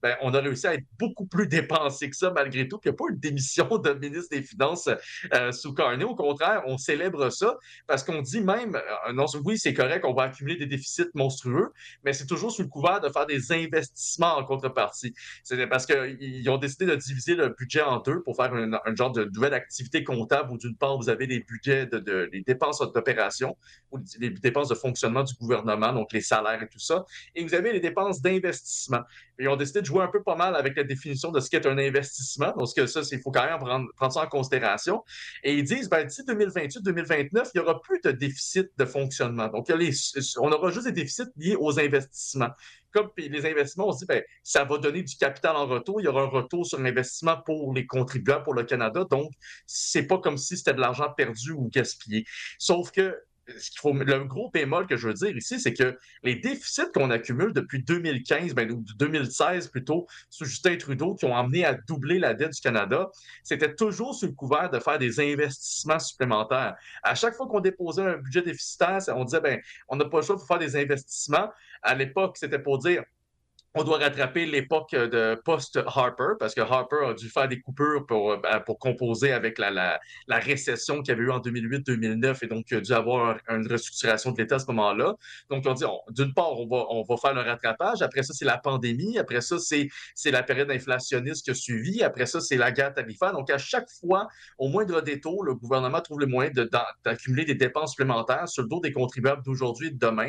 ben, on a réussi à être beaucoup plus dépensé que ça malgré tout, qu'il n'y a pas une démission de ministre des Finances sous Carney. Au contraire, on célèbre ça parce qu'on dit même, non, oui, c'est correct, on va accumuler des déficits monstrueux, mais c'est toujours sous le couvert de faire des investissements en contrepartie. C'est parce qu'ils ont décidé de diviser le budget en deux pour faire un genre de nouvelle activité comptable où d'une part, vous avez les budgets les dépenses d'opération ou les dépenses de fonctionnement du gouvernement, donc les salaires et tout ça, et vous avez les dépenses d'investissement. Ils ont décidé de jouer un peu pas mal avec la définition de ce qu'est un investissement. Donc, ça, il faut quand même prendre ça en considération. Et ils disent, ben, d'ici 2028-2029, il n'y aura plus de déficit de fonctionnement. Donc, on aura juste des déficits liés aux investissements. Comme les investissements, on se dit, ben, ça va donner du capital en retour. Il y aura un retour sur l'investissement pour les contribuables, pour le Canada. Donc, c'est pas comme si c'était de l'argent perdu ou gaspillé. Sauf que le gros bémol que je veux dire ici, c'est que les déficits qu'on accumule depuis 2015, ben, 2016 plutôt, sous Justin Trudeau, qui ont amené à doubler la dette du Canada, c'était toujours sous le couvert de faire des investissements supplémentaires. À chaque fois qu'on déposait un budget déficitaire, on disait, ben, on n'a pas le choix pour faire des investissements. À l'époque, c'était pour dire, on doit rattraper l'époque de post-Harper, parce que Harper a dû faire des coupures pour composer avec la récession qu'il y avait eu en 2008-2009 et donc il a dû avoir une restructuration de l'État à ce moment-là. Donc, on dit, d'une part, on va faire le rattrapage. Après ça, c'est la pandémie. Après ça, c'est la période inflationniste qui a suivi. Après ça, c'est la guerre tarifaire. Donc, à chaque fois, au moindre détour, le gouvernement trouve le moyen d'accumuler des dépenses supplémentaires sur le dos des contribuables d'aujourd'hui et de demain.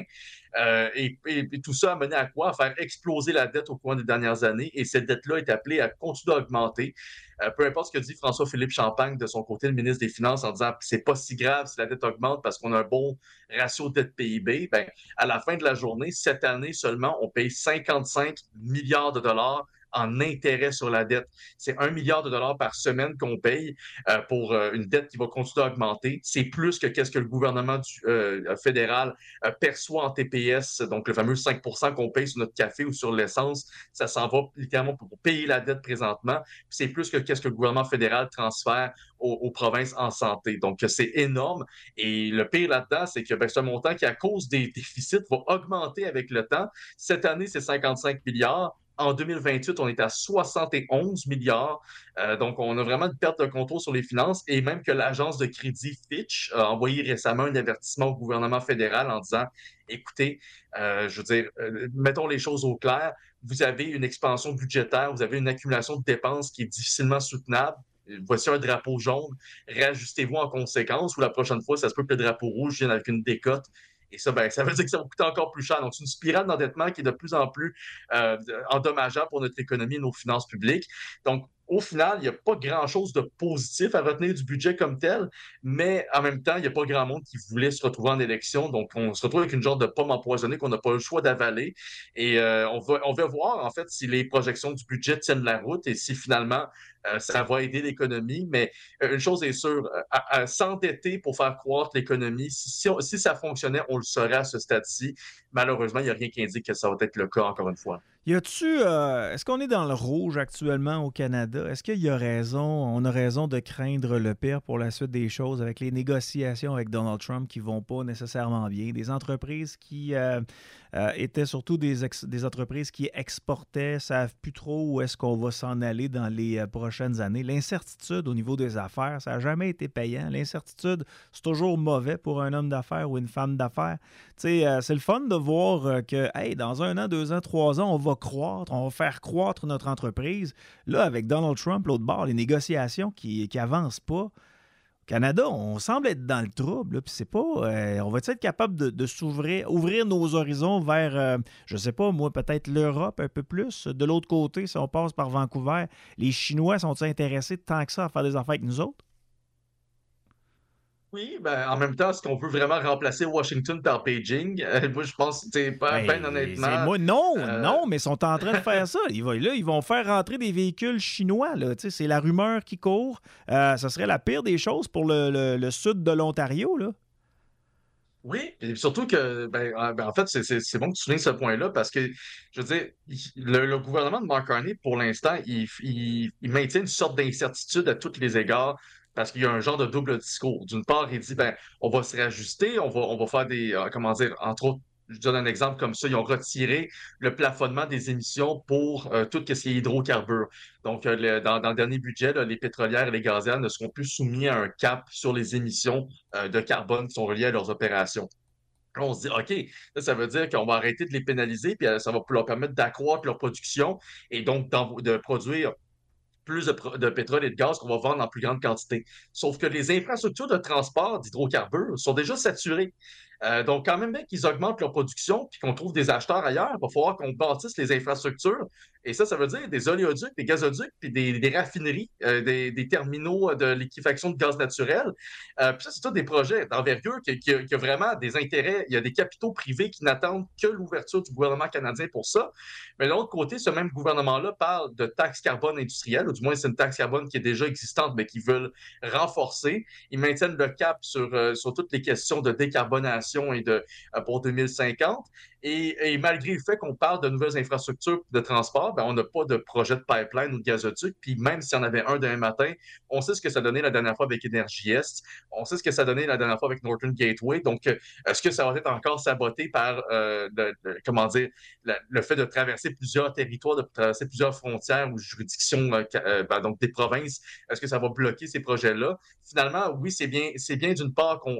Et tout ça a mené à quoi? À faire exploser la dette au cours des dernières années. Et cette dette-là est appelée à continuer d'augmenter. Peu importe ce que dit François-Philippe Champagne de son côté, le ministre des Finances, en disant que c'est pas si grave si la dette augmente parce qu'on a un bon ratio dette-PIB. Ben, à la fin de la journée, cette année seulement, on paye 55 milliards de dollars en intérêt sur la dette. C'est 1 milliard de dollars par semaine qu'on paye pour une dette qui va continuer à augmenter. C'est plus que qu'est-ce que le gouvernement fédéral perçoit en TPS, donc le fameux 5 % qu'on paye sur notre café ou sur l'essence. Ça s'en va littéralement pour payer la dette présentement. C'est plus que qu'est-ce que le gouvernement fédéral transfère aux provinces en santé. Donc, c'est énorme. Et le pire là-dedans, c'est que c'est un montant qui, à cause des déficits, va augmenter avec le temps. Cette année, c'est 55 milliards. En 2028, on est à 71 milliards. Donc, on a vraiment une perte de contrôle sur les finances et même que l'agence de crédit Fitch a envoyé récemment un avertissement au gouvernement fédéral en disant, écoutez, je veux dire, mettons les choses au clair, vous avez une expansion budgétaire, vous avez une accumulation de dépenses qui est difficilement soutenable. Voici un drapeau jaune, réajustez-vous en conséquence ou la prochaine fois, ça se peut que le drapeau rouge vienne avec une décote. Et ça, ben, ça veut dire que ça va coûter encore plus cher. Donc, c'est une spirale d'endettement qui est de plus en plus endommageable pour notre économie et nos finances publiques. Donc, au final, il n'y a pas grand-chose de positif à retenir du budget comme tel, mais en même temps, il n'y a pas grand monde qui voulait se retrouver en élection. Donc, on se retrouve avec une genre de pomme empoisonnée qu'on n'a pas le choix d'avaler. Et on va voir, en fait, si les projections du budget tiennent la route et si finalement, ça va aider l'économie. Mais une chose est sûre, à s'endetter pour faire croître l'économie, si ça fonctionnait, on le saurait à ce stade-ci. Malheureusement, il n'y a rien qui indique que ça va être le cas, encore une fois. Est-ce qu'on est dans le rouge actuellement au Canada? Est-ce qu'il y a on a raison de craindre le pire pour la suite des choses avec les négociations avec Donald Trump qui ne vont pas nécessairement bien? Des entreprises qui étaient surtout des entreprises qui exportaient, ne savent plus trop où est-ce qu'on va s'en aller dans les prochaines années. L'incertitude au niveau des affaires, ça n'a jamais été payant. L'incertitude, c'est toujours mauvais pour un homme d'affaires ou une femme d'affaires. C'est le fun de voir que hey, dans 1 an, 2 ans, 3 ans, on va croître, on va faire croître notre entreprise. Là, avec Donald Trump, l'autre bord, les négociations qui avancent pas. Au Canada, on semble être dans le trouble. Puis c'est pas. On va être capable de ouvrir nos horizons vers, je sais pas, moi, peut-être l'Europe un peu plus. De l'autre côté, si on passe par Vancouver, les Chinois sont-ils intéressés tant que ça à faire des affaires avec nous autres? Oui, ben, en même temps, est-ce qu'on veut vraiment remplacer Washington par Beijing? Moi, je pense, ben honnêtement. Non, mais ils sont en train de faire ça. Ils vont faire rentrer des véhicules chinois. Là. C'est la rumeur qui court. Ça serait la pire des choses pour le sud de l'Ontario. Là. Oui, et surtout que, en fait, c'est bon que tu soulignes ce point-là parce que, je veux dire, le gouvernement de Mark Carney, pour l'instant, il maintient une sorte d'incertitude à tous les égards parce qu'il y a un genre de double discours. D'une part, il dit, ben, on va se réajuster, on va faire des, comment dire, entre autres, je donne un exemple comme ça, ils ont retiré le plafonnement des émissions pour tout ce qui est hydrocarbures. Donc, dans le dernier budget, là, les pétrolières et les gazières ne seront plus soumis à un cap sur les émissions de carbone qui sont reliées à leurs opérations. Là, on se dit, OK, là, ça veut dire qu'on va arrêter de les pénaliser, puis ça va leur permettre d'accroître leur production et donc de produire plus de pétrole et de gaz qu'on va vendre en plus grande quantité. Sauf que les infrastructures de transport d'hydrocarbures sont déjà saturées. Donc, quand même bien qu'ils augmentent leur production puis qu'on trouve des acheteurs ailleurs, il va falloir qu'on bâtisse les infrastructures. Et ça veut dire des oléoducs, des gazoducs, puis des raffineries, des terminaux de liquéfaction de gaz naturel. Puis ça, c'est tous des projets d'envergure qui a vraiment des intérêts. Il y a des capitaux privés qui n'attendent que l'ouverture du gouvernement canadien pour ça. Mais de l'autre côté, ce même gouvernement-là parle de taxe carbone industrielle, ou du moins c'est une taxe carbone qui est déjà existante, mais qu'ils veulent renforcer. Ils maintiennent le cap sur toutes les questions de décarbonation pour 2050. Et malgré le fait qu'on parle de nouvelles infrastructures de transport, ben, on n'a pas de projet de pipeline ou de gazoduc. Puis même s'il y en avait un demain matin, on sait ce que ça donnait la dernière fois avec Énergie Est. On sait ce que ça donnait la dernière fois avec Northern Gateway. Donc, est-ce que ça va être encore saboté par comment dire, le fait de traverser plusieurs territoires, de traverser plusieurs frontières ou juridictions donc des provinces? Est-ce que ça va bloquer ces projets-là? Finalement, oui, c'est bien d'une part qu'on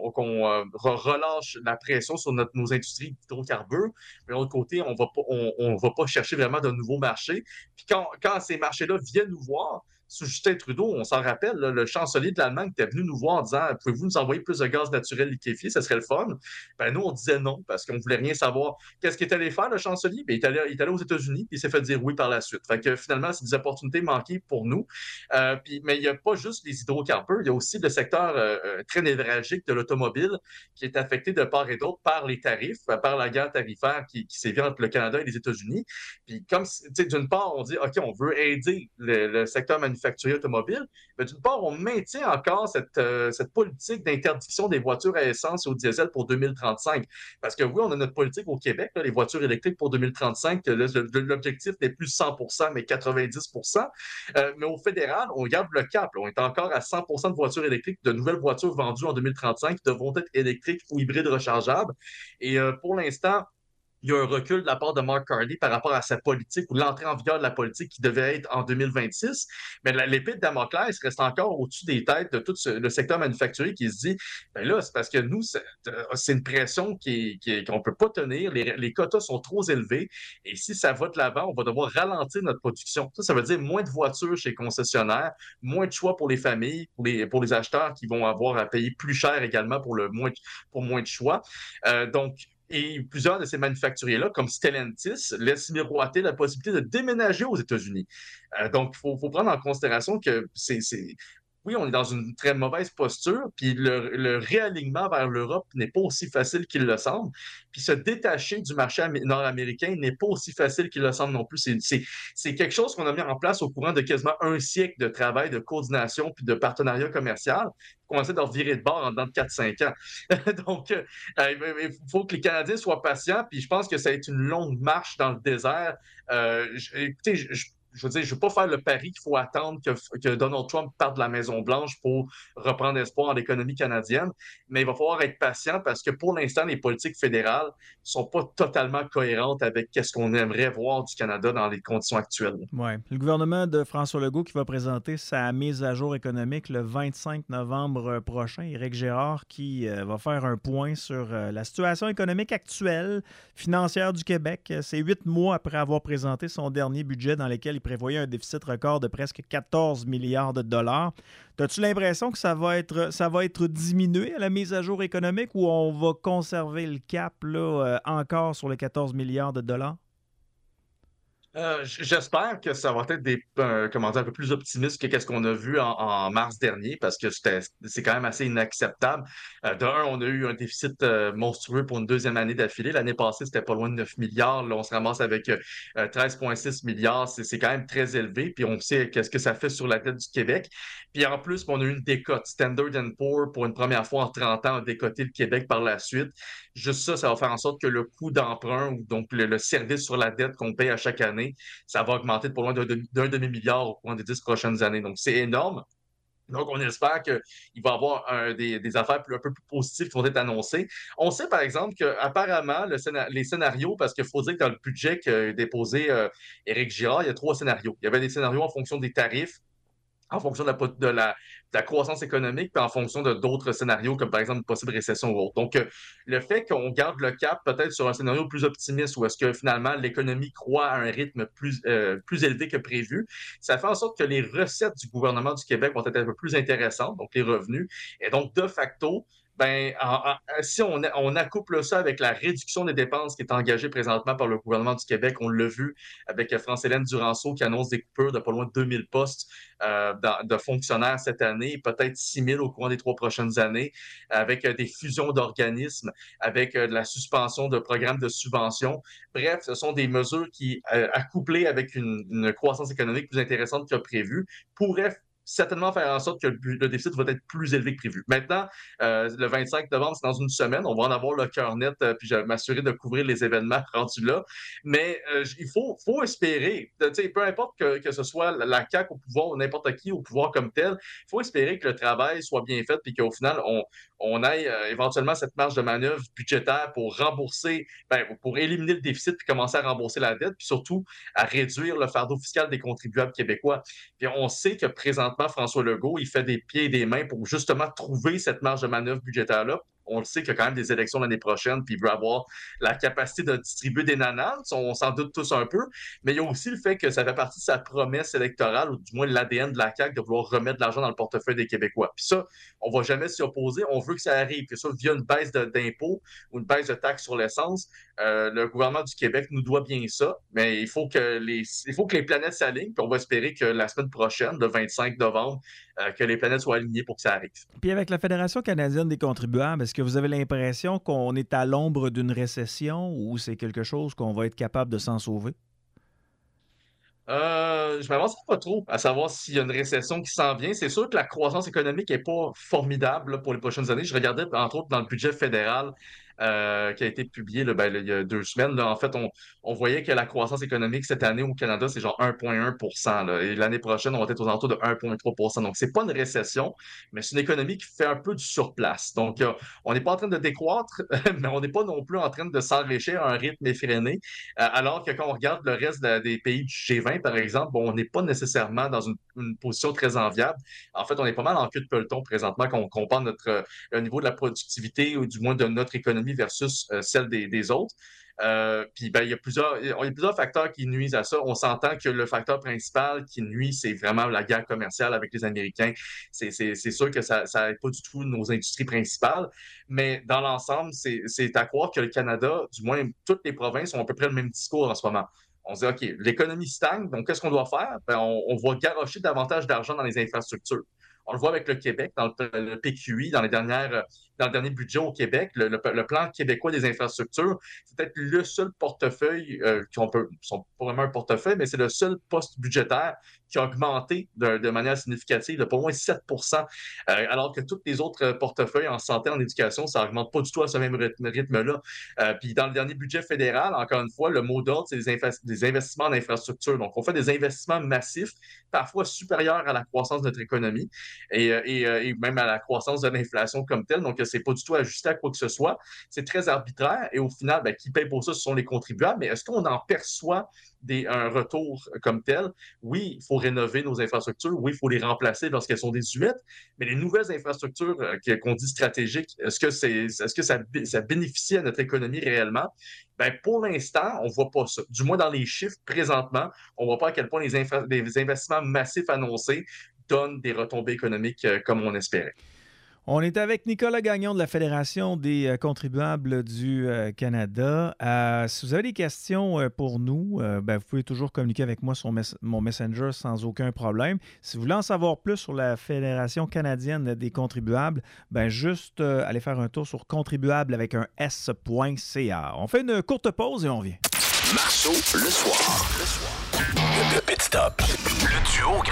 relâche la pression sur nos industries d'hydrocarbures, mais de l'autre côté, on va pas chercher vraiment de nouveaux marchés. Puis quand ces marchés-là viennent nous voir, sous Justin Trudeau, on s'en rappelle, là, le chancelier de l'Allemagne était venu nous voir en disant pouvez-vous nous envoyer plus de gaz naturel liquéfié, ça serait le fun. Ben, nous, on disait non parce qu'on ne voulait rien savoir. Qu'est-ce qu'il est allé faire, le chancelier? Ben, il est allé aux États-Unis puis il s'est fait dire oui par la suite. Fait que finalement, c'est des opportunités manquées pour nous. Mais il n'y a pas juste les hydrocarbures, il y a aussi le secteur très névralgique de l'automobile qui est affecté de part et d'autre par les tarifs, par la guerre tarifaire qui sévit entre le Canada et les États-Unis. Puis comme, d'une part, on dit, OK, on veut aider le secteur manufacturier automobile, mais d'une part, on maintient encore cette politique d'interdiction des voitures à essence et au diesel pour 2035. Parce que oui, on a notre politique au Québec, là, les voitures électriques pour 2035, l'objectif n'est plus 100%, mais 90%. Mais au fédéral, on garde le cap. Là. On est encore à 100% de voitures électriques, de nouvelles voitures vendues en 2035 qui devront être électriques ou hybrides rechargeables. Et pour l'instant, il y a un recul de la part de Mark Carney par rapport à sa politique ou l'entrée en vigueur de la politique qui devait être en 2026. Mais l'épée de Damoclès reste encore au-dessus des têtes de tout le secteur manufacturier qui se dit, ben là, c'est parce que nous, c'est une pression qu'on ne peut pas tenir. Les quotas sont trop élevés. Et si ça va de l'avant, on va devoir ralentir notre production. Ça veut dire moins de voitures chez les concessionnaires, moins de choix pour les familles, pour les acheteurs qui vont avoir à payer plus cher également pour moins de choix. Et plusieurs de ces manufacturiers-là, comme Stellantis, laissent miroiter la possibilité de déménager aux États-Unis. Donc, il faut prendre en considération que oui, on est dans une très mauvaise posture, puis le réalignement vers l'Europe n'est pas aussi facile qu'il le semble. Puis se détacher du marché nord-américain n'est pas aussi facile qu'il le semble non plus. C'est quelque chose qu'on a mis en place au courant de quasiment un siècle de travail, de coordination, puis de partenariat commercial, qu'on essaie de revirer de bord en dedans de 4-5 ans. Donc, il faut que les Canadiens soient patients, puis je pense que ça va être une longue marche dans le désert. Écoutez, je veux dire, je ne veux pas faire le pari qu'il faut attendre que Donald Trump parte de la Maison-Blanche pour reprendre espoir en l'économie canadienne, mais il va falloir être patient parce que pour l'instant, les politiques fédérales ne sont pas totalement cohérentes avec ce qu'on aimerait voir du Canada dans les conditions actuelles. Oui. Le gouvernement de François Legault qui va présenter sa mise à jour économique le 25 novembre prochain. Éric Gérard qui va faire un point sur la situation économique actuelle, financière du Québec. C'est 8 mois après avoir présenté son dernier budget dans lequel il prévoyait un déficit record de presque 14 milliards de dollars. As-tu l'impression que ça va être diminué à la mise à jour économique ou on va conserver le cap là, encore sur les 14 milliards de dollars? J'espère que ça va être commentaires un peu plus optimistes que ce qu'on a vu en mars dernier, parce que c'est quand même assez inacceptable. On a eu un déficit monstrueux pour une deuxième année d'affilée. L'année passée, c'était pas loin de 9 milliards. Là, on se ramasse avec 13,6 milliards. C'est quand même très élevé. Puis on sait qu'est-ce que ça fait sur la dette du Québec. Puis en plus, on a eu une décote. Standard & Poor's, pour une première fois en 30 ans, a décoté le Québec par la suite. Juste ça va faire en sorte que le coût d'emprunt, ou donc le service sur la dette qu'on paye à chaque année, ça va augmenter de pas loin d'un demi-milliard au cours des 10 prochaines années. Donc, c'est énorme. Donc, on espère qu'il va y avoir des affaires un peu plus positives qui vont être annoncées. On sait, par exemple, qu'apparemment, les scénarios, parce qu'il faut dire que dans le budget qu'a déposé Éric Girard, il y a 3 scénarios. Il y avait des scénarios en fonction des tarifs, en fonction de la croissance économique, puis en fonction de d'autres scénarios, comme par exemple une possible récession ou autre. Donc, le fait qu'on garde le cap peut-être sur un scénario plus optimiste, où est-ce que finalement l'économie croît à un rythme plus élevé que prévu, ça fait en sorte que les recettes du gouvernement du Québec vont être un peu plus intéressantes, donc les revenus. Et donc, de facto, si on accouple ça avec la réduction des dépenses qui est engagée présentement par le gouvernement du Québec, on l'a vu avec France-Hélène Duranceau qui annonce des coupures de pas loin de 2000 postes de fonctionnaires cette année, peut-être 6000 au cours des 3 prochaines années, avec des fusions d'organismes, avec de la suspension de programmes de subvention. Bref, ce sont des mesures qui, accouplées avec une croissance économique plus intéressante que prévu, pourraient certainement faire en sorte que le déficit va être plus élevé que prévu. Maintenant, le 25 novembre, c'est dans une semaine. On va en avoir le cœur net, puis je vais m'assurer de couvrir les événements rendus là. Mais il faut espérer, peu importe que ce soit la CAQ au pouvoir ou n'importe qui au pouvoir comme tel, il faut espérer que le travail soit bien fait puis qu'au final, on ait éventuellement cette marge de manœuvre budgétaire pour rembourser, pour éliminer le déficit puis commencer à rembourser la dette, puis surtout à réduire le fardeau fiscal des contribuables québécois. Puis on sait que présentement, François Legault, il fait des pieds et des mains pour justement trouver cette marge de manœuvre budgétaire-là. On le sait qu'il y a quand même des élections l'année prochaine, puis il veut avoir la capacité de distribuer des nananes, on s'en doute tous un peu, mais il y a aussi le fait que ça fait partie de sa promesse électorale, ou du moins de l'ADN de la CAQ, de vouloir remettre de l'argent dans le portefeuille des Québécois. Puis ça, on ne va jamais s'y opposer, on veut que ça arrive, que ça via une baisse d'impôts ou une baisse de taxes sur l'essence. Le gouvernement du Québec nous doit bien ça, mais il faut que les planètes s'alignent, puis on va espérer que la semaine prochaine, le 25 novembre, que les planètes soient alignées pour que ça arrive. Puis avec la Fédération canadienne des contribuables, est-ce que vous avez l'impression qu'on est à l'ombre d'une récession ou c'est quelque chose qu'on va être capable de s'en sauver? Je m'avance pas trop à savoir s'il y a une récession qui s'en vient. C'est sûr que la croissance économique n'est pas formidable là, pour les prochaines années. Je regardais, entre autres, dans le budget fédéral qui a été publié il y a 2 semaines. Là, en fait, on voyait que la croissance économique cette année au Canada, c'est genre 1,1 %. Et l'année prochaine, on va être aux alentours de 1,3 %. Donc, c'est pas une récession, mais c'est une économie qui fait un peu du surplace. Donc, on n'est pas en train de décroître, mais on n'est pas non plus en train de s'enrichir à un rythme effréné. Alors que quand on regarde le reste des pays du G20, par exemple, on n'est pas nécessairement dans une position très enviable. En fait, on est pas mal en queue de peloton présentement quand on compare le niveau de la productivité ou du moins de notre économie versus celle des autres. Puis il y a plusieurs facteurs qui nuisent à ça. On s'entend que le facteur principal qui nuit, c'est vraiment la guerre commerciale avec les Américains. C'est sûr que ça n'aide pas du tout nos industries principales, mais dans l'ensemble, c'est à croire que le Canada, du moins toutes les provinces, ont à peu près le même discours en ce moment. On se dit, OK, l'économie stagne, donc qu'est-ce qu'on doit faire? On va garrocher davantage d'argent dans les infrastructures. On le voit avec le Québec, dans le PQI, dans le dernier budget au Québec, le plan québécois des infrastructures, c'est peut-être le seul portefeuille, sont pas vraiment un portefeuille, mais c'est le seul poste budgétaire qui a augmenté de manière significative de pas moins 7 %, alors que tous les autres portefeuilles en santé, en éducation, ça n'augmente pas du tout à ce même rythme-là. Puis dans le dernier budget fédéral, encore une fois, le mot d'ordre, c'est des investissements en infrastructure. Donc, on fait des investissements massifs, parfois supérieurs à la croissance de notre économie et même à la croissance de l'inflation comme telle. Donc, c'est pas du tout ajusté à quoi que ce soit. C'est très arbitraire et au final, qui paye pour ça, ce sont les contribuables. Mais est-ce qu'on en perçoit un retour comme tel? Oui, il faut rénover nos infrastructures. Oui, il faut les remplacer lorsqu'elles sont désuètes. Mais les nouvelles infrastructures qu'on dit stratégiques, est-ce que ça bénéficie à notre économie réellement? Pour l'instant, on ne voit pas ça. Du moins, dans les chiffres présentement, on ne voit pas à quel point les investissements massifs annoncés donnent des retombées économiques comme on espérait. On est avec Nicolas Gagnon de la Fédération des contribuables du Canada. Si vous avez des questions pour nous, vous pouvez toujours communiquer avec moi sur mon Messenger sans aucun problème. Si vous voulez en savoir plus sur la Fédération canadienne des contribuables, juste aller faire un tour sur contribuable avec un s.ca. On fait une courte pause et on revient. Marceau, le soir. Le Pit Stop. Le duo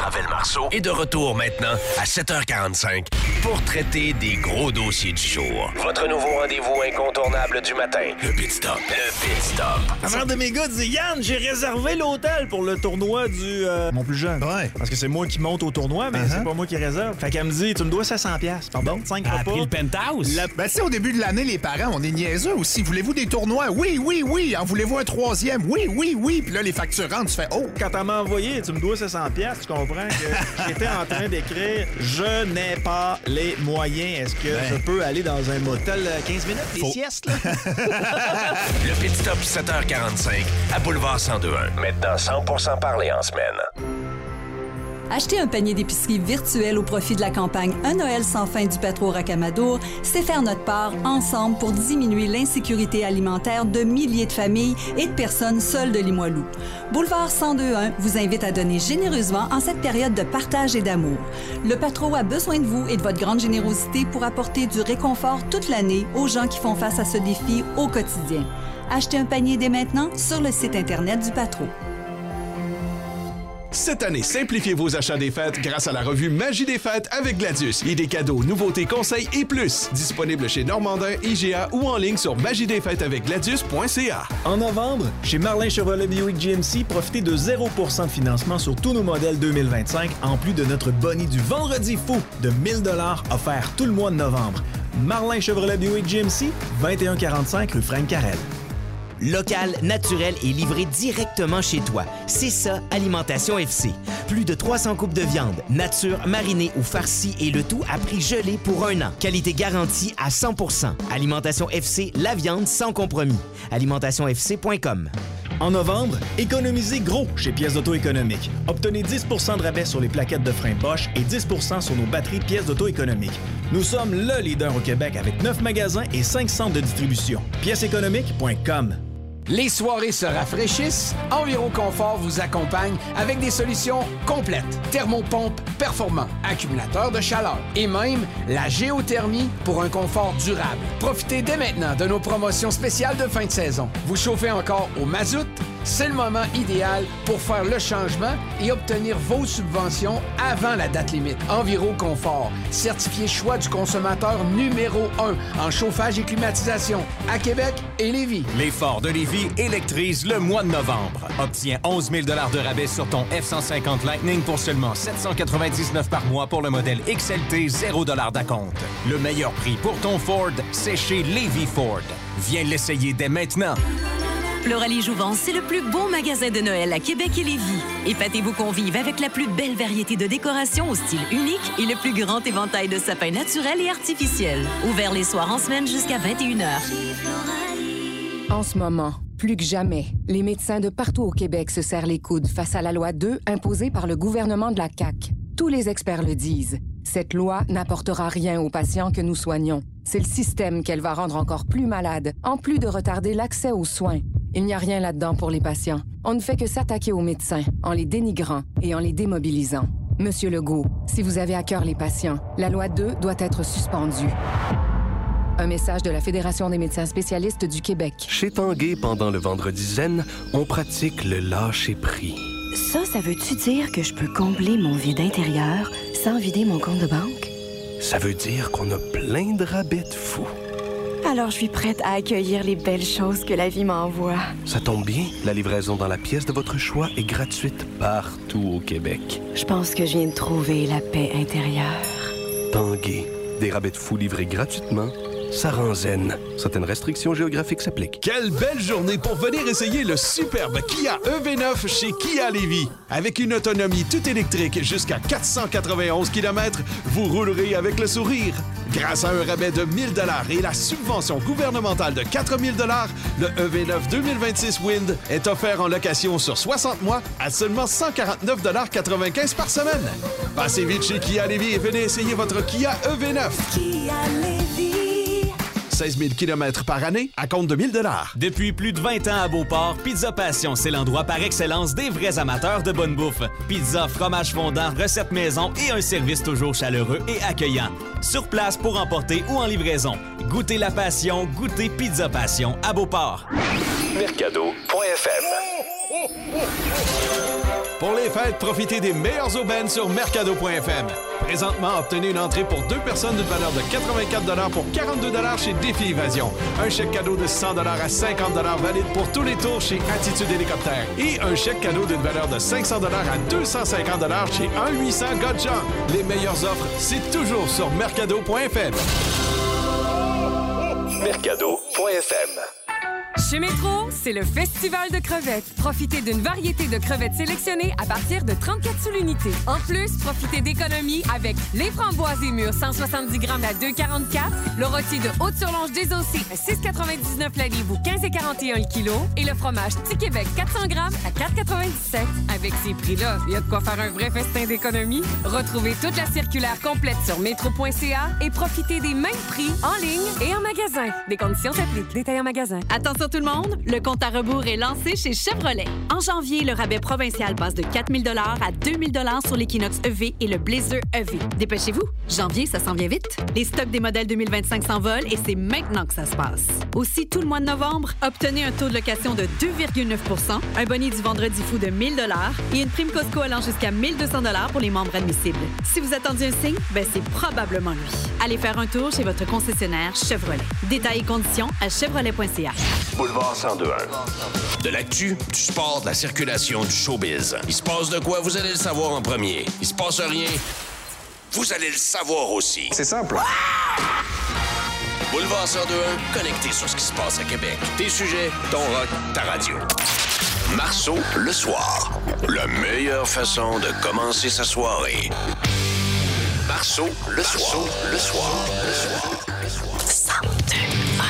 Gravel-Marceau est de retour maintenant à 7h45 pour traiter des gros dossiers du jour. Votre nouveau rendez-vous incontournable du matin, le Pit Stop. Le Pit Stop. La mère de mes gars dit « Yann, j'ai réservé l'hôtel pour le tournoi du... mon plus jeune. Ouais. Parce que c'est moi qui monte au tournoi, mais c'est pas moi qui réserve. Fait qu'elle me dit « Tu me dois 700$. Pardon, 5 repas. » pris le penthouse? Ben, tu sais, au début de l'année, les parents, on est niaiseux aussi. Voulez-vous des tournois? Oui, oui, oui. En voulez-vous un troisième? Oui, oui, oui. Puis là, les factures rentrent, tu fais « Oh! » Quand elle m'a envoyé « Tu me dois 700$, tu comprends que j'étais en train d'écrire « Je n'ai pas les moyens. Est-ce que je peux aller dans un motel 15 minutes? Des siestes, là? » Le Pit Stop 7h45 à Boulevard 102.1. Maintenant 100% parlé en semaine. Acheter un panier d'épicerie virtuel au profit de la campagne Un Noël sans fin du Patro Rocamadour, c'est faire notre part ensemble pour diminuer l'insécurité alimentaire de milliers de familles et de personnes seules de Limoilou. Boulevard 102.1 vous invite à donner généreusement en cette période de partage et d'amour. Le Patro a besoin de vous et de votre grande générosité pour apporter du réconfort toute l'année aux gens qui font face à ce défi au quotidien. Achetez un panier dès maintenant sur le site Internet du Patro. Cette année, simplifiez vos achats des fêtes grâce à la revue Magie des fêtes avec Gladius. Idées cadeaux, nouveautés, conseils et plus. Disponible chez Normandin, IGA ou en ligne sur magiedesfêtesavecgladius.ca. En novembre, chez Marlin Chevrolet Buick GMC, profitez de 0% de financement sur tous nos modèles 2025, en plus de notre boni du vendredi fou de 1000$ offert tout le mois de novembre. Marlin Chevrolet Buick GMC, 2145 rue Frank Carrel. Local, naturel et livré directement chez toi. C'est ça, Alimentation FC. Plus de 300 coupes de viande, nature, marinée ou farcie et le tout à prix gelé pour 1 an. Qualité garantie à 100%. Alimentation FC, la viande sans compromis. AlimentationFC.com. En novembre, économisez gros chez Pièces d'Auto économiques. Obtenez 10% de rabais sur les plaquettes de frein Bosch et 10% sur nos batteries Pièces d'Auto économiques. Nous sommes le leader au Québec avec 9 magasins et 5 centres de distribution. Pièceséconomiques.com. Les soirées se rafraîchissent. Environ Confort vous accompagne avec des solutions complètes. Thermopompe performant, accumulateur de chaleur et même la géothermie pour un confort durable. Profitez dès maintenant de nos promotions spéciales de fin de saison. Vous chauffez encore au mazout? C'est le moment idéal pour faire le changement et obtenir vos subventions avant la date limite. Enviro Confort, certifié choix du consommateur numéro 1 en chauffage et climatisation à Québec et Lévis. Les Fords de Lévis électrisent le mois de novembre. Obtiens 11 000 $ de rabais sur ton F-150 Lightning pour seulement $799 par mois pour le modèle XLT, 0$ d'acompte. Le meilleur prix pour ton Ford, c'est chez Lévis Ford. Viens l'essayer dès maintenant. Floralie Jouvence, c'est le plus beau magasin de Noël à Québec et Lévis. Épatez vos convives avec la plus belle variété de décorations au style unique et le plus grand éventail de sapins naturels et artificiels. Ouvert les soirs en semaine jusqu'à 21h. En ce moment, plus que jamais, les médecins de partout au Québec se serrent les coudes face à la loi 2 imposée par le gouvernement de la CAQ. Tous les experts le disent. Cette loi n'apportera rien aux patients que nous soignons. C'est le système qu'elle va rendre encore plus malade, en plus de retarder l'accès aux soins. Il n'y a rien là-dedans pour les patients. On ne fait que s'attaquer aux médecins, en les dénigrant et en les démobilisant. Monsieur Legault, si vous avez à cœur les patients, la loi 2 doit être suspendue. Un message de la Fédération des médecins spécialistes du Québec. Chez Tanguay, pendant le vendredi zen, on pratique le lâcher-prise. Ça veut-tu dire que je peux combler mon vide intérieur sans vider mon compte de banque? Ça veut dire qu'on a plein de rabais de fous. Alors je suis prête à accueillir les belles choses que la vie m'envoie. Ça tombe bien, la livraison dans la pièce de votre choix est gratuite partout au Québec. Je pense que je viens de trouver la paix intérieure. Tanguay, des rabais de fous livrés gratuitement. Ça rend zen. Certaines restrictions géographiques s'appliquent. Quelle belle journée pour venir essayer le superbe Kia EV9 chez Kia Lévis. Avec une autonomie toute électrique jusqu'à 491 km, vous roulerez avec le sourire. Grâce à un rabais de 1 000 $ et la subvention gouvernementale de 4 000 $, le EV9 2026 Wind est offert en location sur 60 mois à seulement 149,95 $ par semaine. Passez vite chez Kia Lévis et venez essayer votre Kia EV9. Kia Lévis. 16 000 km par année à compte de 1 000 $. Depuis plus de 20 ans à Beauport, Pizza Passion, c'est l'endroit par excellence des vrais amateurs de bonne bouffe. Pizza, fromage fondant, recettes maison et un service toujours chaleureux et accueillant. Sur place pour emporter ou en livraison. Goûtez la passion, goûtez Pizza Passion à Beauport. Mercado.fm Pour les fêtes, profitez des meilleures aubaines sur mercado.fm. Présentement, obtenez une entrée pour 2 personnes d'une valeur de 84 pour 42 chez Défi Évasion. Un chèque cadeau de 100 à 50 valide pour tous les tours chez Attitude Hélicoptère. Et un chèque cadeau d'une valeur de 500 à 250 chez 1-800 Godchunk. Les meilleures offres, c'est toujours sur mercado.fm. Mercado.fm. Chez Métro, c'est le festival de crevettes. Profitez d'une variété de crevettes sélectionnées à partir de 34 sous l'unité. En plus, profitez d'économies avec les framboises et mûres 170 grammes à 2,44, le rôti de Haute-Surlonge désossé à 6,99 la livre ou 15,41 le kilo et le fromage Petit Québec 400 grammes à 4,97. Avec ces prix-là, il y a de quoi faire un vrai festin d'économie. Retrouvez toute la circulaire complète sur métro.ca et profitez des mêmes prix en ligne et en magasin. Des conditions s'appliquent. Détail en magasin. Attention tout le monde, le compte à rebours est lancé chez Chevrolet. En janvier, le rabais provincial passe de 4 000 à 2 000 sur l'Equinox EV et le Blazer EV. Dépêchez-vous, janvier, ça s'en vient vite. Les stocks des modèles 2025 s'envolent et c'est maintenant que ça se passe. Aussi, tout le mois de novembre, obtenez un taux de location de 2,9 %, un boni du vendredi fou de 1 000 et une prime Costco allant jusqu'à 1 200 pour les membres admissibles. Si vous attendiez un signe, ben c'est probablement lui. Allez faire un tour chez votre concessionnaire Chevrolet. Détails et conditions à chevrolet.ca. Boulevard 102.1. De l'actu, du sport, de la circulation, du showbiz. Il se passe de quoi, vous allez le savoir en premier. Il se passe rien, vous allez le savoir aussi. C'est simple. Boulevard 102.1, connecté sur ce qui se passe à Québec. Tes sujets, ton rock, ta radio. Marceau, le soir. La meilleure façon de commencer sa soirée. Marceau, le soir. Le soir. Le soir. 102.1.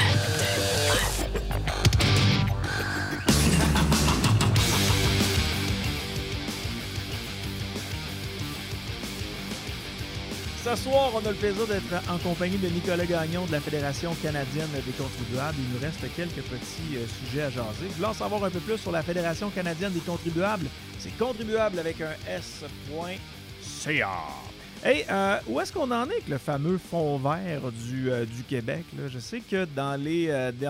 Ce soir, on a le plaisir d'être en compagnie de Nicolas Gagnon de la Fédération canadienne des contribuables. Il nous reste quelques petits sujets à jaser. Vous voulez en savoir un peu plus sur la Fédération canadienne des contribuables? C'est contribuable avec un S.ca. Hey, où est-ce qu'on en est avec le fameux fonds vert du Québec? Là? Je sais que dans les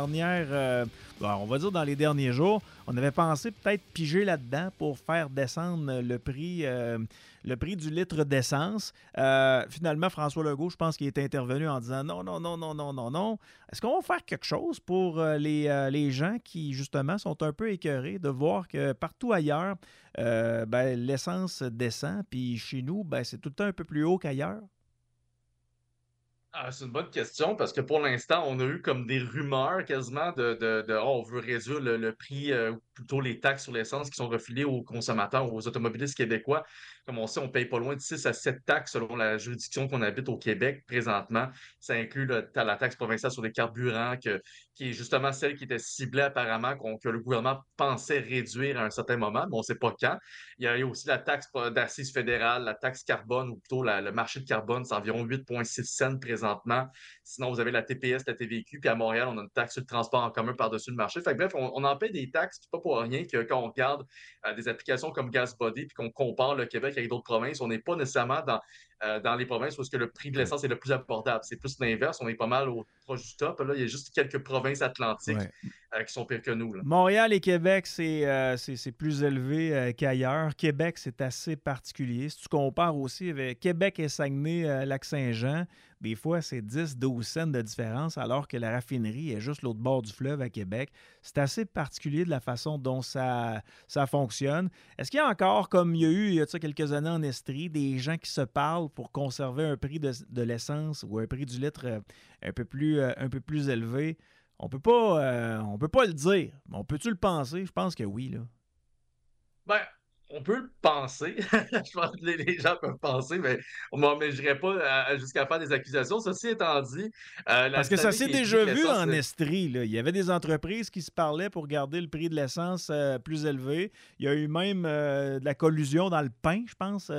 on va dire dans les derniers jours, on avait pensé peut-être piger là-dedans pour faire descendre le prix du litre d'essence. Finalement, François Legault, je pense qu'il est intervenu en disant non. Est-ce qu'on va faire quelque chose pour les gens qui, justement, sont un peu écœurés de voir que partout ailleurs, l'essence descend, puis chez nous, c'est tout le temps un peu plus haut qu'ailleurs? C'est une bonne question parce que pour l'instant, on a eu comme des rumeurs quasiment on veut réduire le prix, ou plutôt les taxes sur l'essence qui sont refilées aux consommateurs, aux automobilistes québécois. Comme on sait, on paye pas loin de 6 à 7 taxes selon la juridiction qu'on habite au Québec présentement. Ça inclut la taxe provinciale sur les carburants, qui est justement celle qui était ciblée apparemment, que le gouvernement pensait réduire à un certain moment, mais on ne sait pas quand. Il y a aussi la taxe d'assises fédérale, la taxe carbone, ou plutôt le marché de carbone, c'est environ 8,6 cents présentement. Sinon, vous avez la TPS, la TVQ, puis à Montréal, on a une taxe sur le transport en commun par-dessus le marché. Fait que, bref, on en paie des taxes, puis pas pour rien que quand on regarde des applications comme GasBuddy, puis qu'on compare le Québec avec d'autres provinces, on n'est pas nécessairement dans les provinces où est-ce que le prix de l'essence est le plus abordable. C'est plus l'inverse, on est pas mal proche du top. Là, il y a juste quelques provinces atlantiques qui sont pires que nous. Là. Montréal et Québec, c'est plus élevé qu'ailleurs. Québec, c'est assez particulier. Si tu compares aussi avec Québec et Saguenay, Lac-Saint-Jean, des fois, c'est 10-12 cents de différence, alors que la raffinerie est juste l'autre bord du fleuve à Québec. C'est assez particulier de la façon dont ça fonctionne. Est-ce qu'il y a encore, comme il y a eu quelques années en Estrie, des gens qui se parlent pour conserver un prix de l'essence ou un prix du litre un peu plus élevé? On peut pas le dire, mais on peut-tu le penser? Je pense que oui, là. On peut le penser. Je pense que les gens peuvent penser, mais je n'irai pas jusqu'à faire des accusations. Ceci étant dit... Parce que ça s'est déjà vu en Estrie. Là. Il y avait des entreprises qui se parlaient pour garder le prix de l'essence plus élevé. Il y a eu même de la collusion dans le pain, je pense.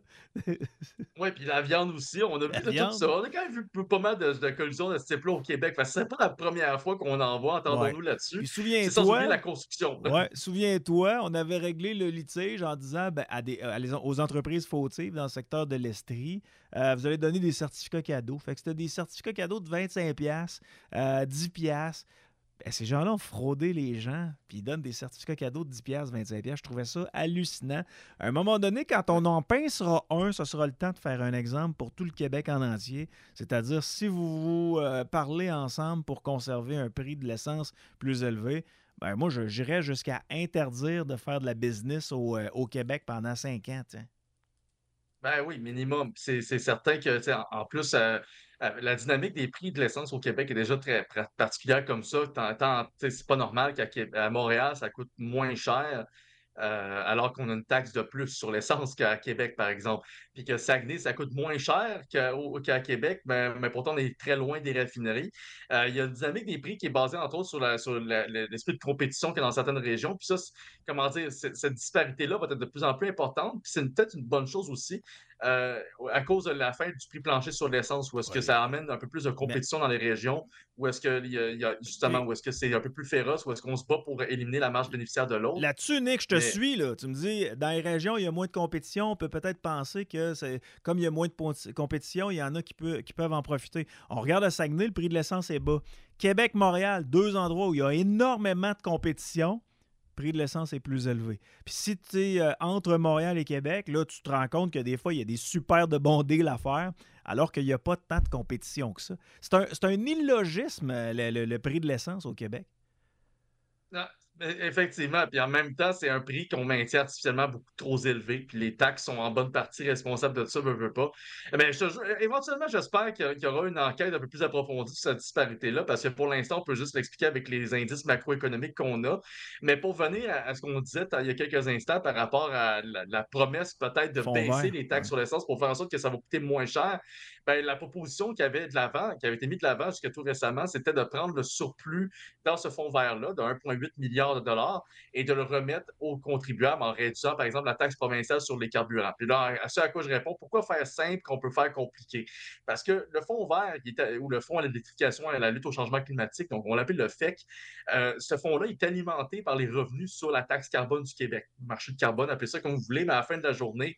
Oui, puis la viande aussi. On a vu tout ça. On a quand même vu pas mal de collusions de ce type-là au Québec. Ce n'est pas la première fois qu'on en voit, entendons-nous là-dessus. Puis souviens-toi, c'est sans oublier la construction. Souviens-toi, on avait réglé le litige en disant aux entreprises fautives dans le secteur de l'Estrie, vous allez donner des certificats cadeaux. Fait que c'était des certificats cadeaux de 25$, 10$. Ben, ces gens-là ont fraudé les gens, puis ils donnent des certificats cadeaux de 10$, 25$. Je trouvais ça hallucinant. À un moment donné, quand on en pincera un, ce sera le temps de faire un exemple pour tout le Québec en entier. C'est-à-dire, si vous parlez ensemble pour conserver un prix de l'essence plus élevé, ben moi, j'irais jusqu'à interdire de faire de la business au Québec pendant 5 ans. Tiens. Ben oui, minimum. C'est certain que, tu sais, en plus, la dynamique des prix de l'essence au Québec est déjà très particulière comme ça. Tu sais, c'est pas normal qu'à Montréal, ça coûte moins cher, alors qu'on a une taxe de plus sur l'essence qu'à Québec, par exemple. Puis que Saguenay, ça coûte moins cher qu'à Québec, mais pourtant, on est très loin des raffineries. Il y a une dynamique des prix qui est basée, entre autres, sur l'esprit de compétition qu'il y a dans certaines régions. Puis ça, comment dire, cette disparité-là va être de plus en plus importante. Puis c'est peut-être une bonne chose aussi à cause de la fin du prix plancher sur l'essence, où est-ce que ça amène un peu plus de compétition dans les régions, où est-ce que il y a justement, où est-ce que c'est un peu plus féroce, où est-ce qu'on se bat pour éliminer la marge bénéficiaire de l'autre. Là-dessus, Nick, je te suis. Là. Tu me dis, dans les régions, il y a moins de compétition. On peut peut-être penser que comme il y a moins de compétition, il y en a qui peuvent en profiter. On regarde à Saguenay, le prix de l'essence est bas. Québec, Montréal, 2 endroits où il y a énormément de compétition. Le prix de l'essence est plus élevé. Puis si tu es entre Montréal et Québec, là, tu te rends compte que des fois, il y a des super de bons deals à faire, alors qu'il n'y a pas tant de compétition que ça. C'est un illogisme, le prix de l'essence au Québec. Non, effectivement. Puis en même temps, c'est un prix qu'on maintient artificiellement beaucoup trop élevé. Puis les taxes sont en bonne partie responsables de ça, veut pas. Mais éventuellement, j'espère qu'il y aura une enquête un peu plus approfondie sur cette disparité-là, parce que pour l'instant, on peut juste l'expliquer avec les indices macroéconomiques qu'on a. Mais pour venir à ce qu'on disait il y a quelques instants par rapport à la promesse peut-être de baisser les taxes sur l'essence pour faire en sorte que ça va coûter moins cher, ben, la proposition qui avait été mise de l'avant jusqu'à tout récemment, c'était de prendre le surplus dans ce fonds vert-là de 1,8 milliard de dollars et de le remettre aux contribuables en réduisant, par exemple, la taxe provinciale sur les carburants. Puis là, à ce à quoi je réponds, pourquoi faire simple qu'on peut faire compliqué? Parce que le fonds vert, ou le fonds à l'électrification et à la lutte au changement climatique, donc on l'appelle le FEC, ce fonds-là est alimenté par les revenus sur la taxe carbone du Québec. Le marché de carbone, appelez ça comme vous voulez, mais à la fin de la journée,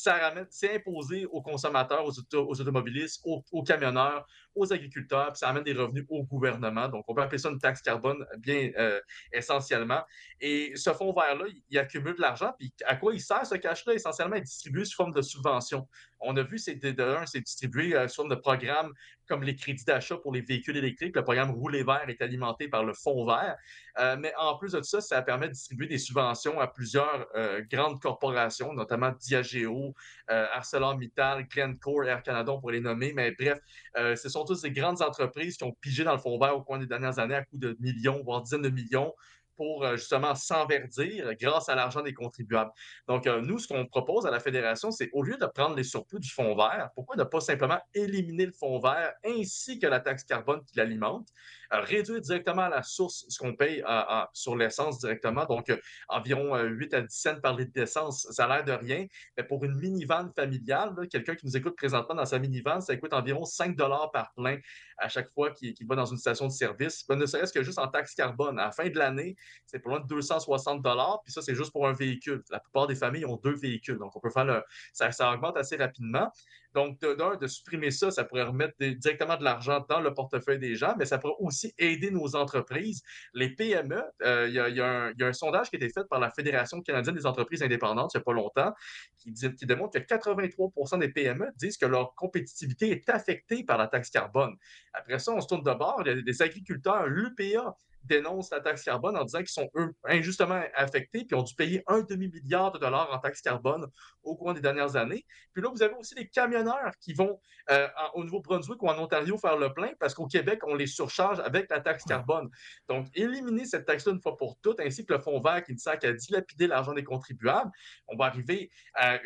c'est imposé aux consommateurs, aux automobilistes, aux camionneurs, aux agriculteurs, puis ça amène des revenus au gouvernement. Donc, on peut appeler ça une taxe carbone bien essentiellement. Et ce fonds vert-là, il accumule de l'argent. Puis à quoi il sert, ce cash-là? Essentiellement, il est distribué sous forme de subvention. On a vu, c'est distribué sous forme de programmes comme les crédits d'achat pour les véhicules électriques. Le programme Rouler vert est alimenté par le fonds vert. Mais en plus de ça permet de distribuer des subventions à plusieurs grandes corporations, notamment Diageo, ArcelorMittal, Glencore, Air Canada, on pourrait les nommer. Mais bref, ce sont toutes ces grandes entreprises qui ont pigé dans le fonds vert au cours des dernières années à coût de millions, voire dizaines de millions, pour justement s'enverdir grâce à l'argent des contribuables. Donc, nous, ce qu'on propose à la Fédération, c'est au lieu de prendre les surplus du fonds vert, pourquoi ne pas simplement éliminer le fonds vert ainsi que la taxe carbone qui l'alimente, réduire directement à la source ce qu'on paye sur l'essence directement, donc environ 8 à 10 cents par litre d'essence, ça a l'air de rien, mais pour une minivan familiale, là, quelqu'un qui nous écoute présentement dans sa minivan, ça coûte environ 5 $ par plein à chaque fois qu'il va dans une station de service, ne serait-ce que juste en taxe carbone. À la fin de l'année, c'est pour loin de 260 $, puis ça, c'est juste pour un véhicule. La plupart des familles ont 2 véhicules, donc on peut faire ça augmente assez rapidement. Donc, de supprimer ça, ça pourrait remettre directement de l'argent dans le portefeuille des gens, mais ça pourrait aussi aider nos entreprises, les PME. Il y a un sondage qui a été fait par la Fédération canadienne des entreprises indépendantes il n'y a pas longtemps, qui démontre que 83 % des PME disent que leur compétitivité est affectée par la taxe carbone. Après ça, on se tourne de bord, il y a des agriculteurs, l'UPA, dénoncent la taxe carbone en disant qu'ils sont, eux, injustement affectés puis ont dû payer 1,5 milliard de dollars en taxe carbone au cours des dernières années. Puis là, vous avez aussi les camionneurs qui vont au Nouveau-Brunswick ou en Ontario faire le plein parce qu'au Québec, on les surcharge avec la taxe carbone. Donc, éliminer cette taxe-là une fois pour toutes, ainsi que le fonds vert qui ne sert qu'à dilapider l'argent des contribuables, on va arriver à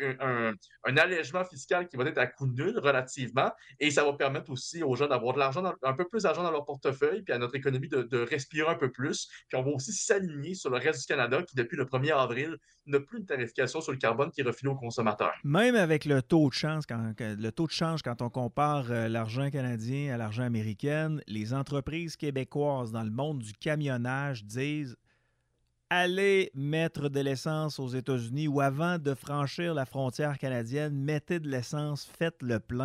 un allègement fiscal qui va être à coût nul relativement, et ça va permettre aussi aux gens d'avoir de l'argent, un peu plus d'argent dans leur portefeuille, puis à notre économie de respirer un peu plus. Puis on va aussi s'aligner sur le reste du Canada qui, depuis le 1er avril, n'a plus une tarification sur le carbone qui est refilée aux consommateurs. Même avec le taux de change, quand on compare l'argent canadien à l'argent américain, les entreprises québécoises dans le monde du camionnage disent allez mettre de l'essence aux États-Unis ou avant de franchir la frontière canadienne, mettez de l'essence, faites le plein.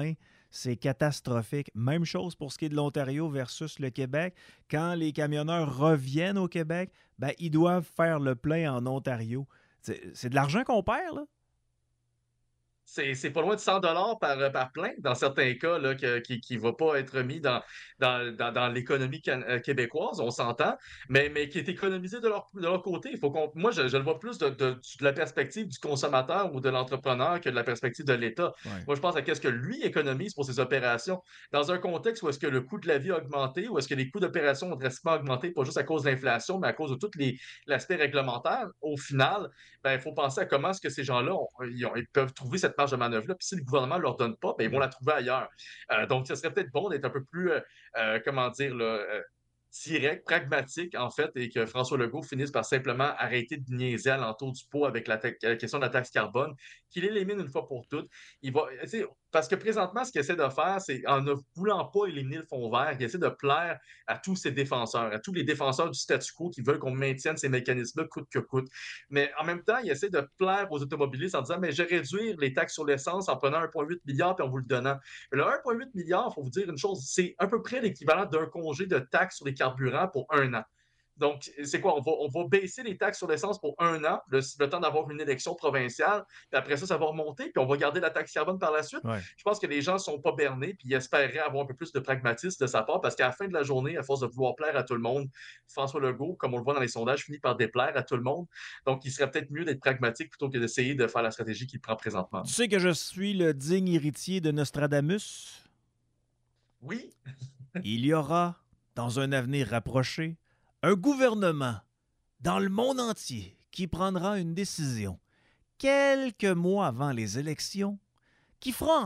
c'est catastrophique. Même chose pour ce qui est de l'Ontario versus le Québec. Quand les camionneurs reviennent au Québec, ben, ils doivent faire le plein en Ontario. C'est de l'argent qu'on perd, là. C'est pas loin de 100 par plein, dans certains cas, là, qui va pas être mis dans l'économie québécoise, on s'entend, mais qui est économisé de leur côté. Moi, je le vois plus de la perspective du consommateur ou de l'entrepreneur que de la perspective de l'État. Ouais. Moi, je pense à qu'est-ce que lui économise pour ses opérations. Dans un contexte où est-ce que le coût de la vie a augmenté, où est-ce que les coûts d'opération ont drastiquement augmenté, pas juste à cause de l'inflation, mais à cause de tout l'aspect réglementaire, au final, ben, il faut penser à comment est-ce que ces gens-là ils peuvent trouver cette marge de manœuvre-là. Puis si le gouvernement ne leur donne pas, ben, ils vont la trouver ailleurs. Donc, ce serait peut-être bon d'être un peu plus, comment dire, là, direct, pragmatique, en fait, et que François Legault finisse par simplement arrêter de niaiser à l'entour du pot avec la question de la taxe carbone, qu'il élimine une fois pour toutes. Parce que présentement, ce qu'il essaie de faire, c'est en ne voulant pas éliminer le fonds vert, il essaie de plaire à tous ses défenseurs, à tous les défenseurs du statu quo qui veulent qu'on maintienne ces mécanismes-là coûte que coûte. Mais en même temps, il essaie de plaire aux automobilistes en disant, mais je vais réduire les taxes sur l'essence en prenant 1,8 milliard puis en vous le donnant. Mais le 1,8 milliard, il faut vous dire une chose, c'est à peu près l'équivalent d'un congé de taxes sur les carburants pour 1 an. Donc, c'est quoi? On va baisser les taxes sur l'essence pour 1 an, le temps d'avoir une élection provinciale, puis après ça va remonter, puis on va garder la taxe carbone par la suite. Ouais. Je pense que les gens ne sont pas bernés, puis ils espéraient avoir un peu plus de pragmatisme de sa part, parce qu'à la fin de la journée, à force de vouloir plaire à tout le monde, François Legault, comme on le voit dans les sondages, finit par déplaire à tout le monde. Donc, il serait peut-être mieux d'être pragmatique plutôt que d'essayer de faire la stratégie qu'il prend présentement. Tu sais que je suis le digne héritier de Nostradamus? Oui. Il y aura, dans un avenir rapproché, un gouvernement dans le monde entier qui prendra une décision quelques mois avant les élections qui fera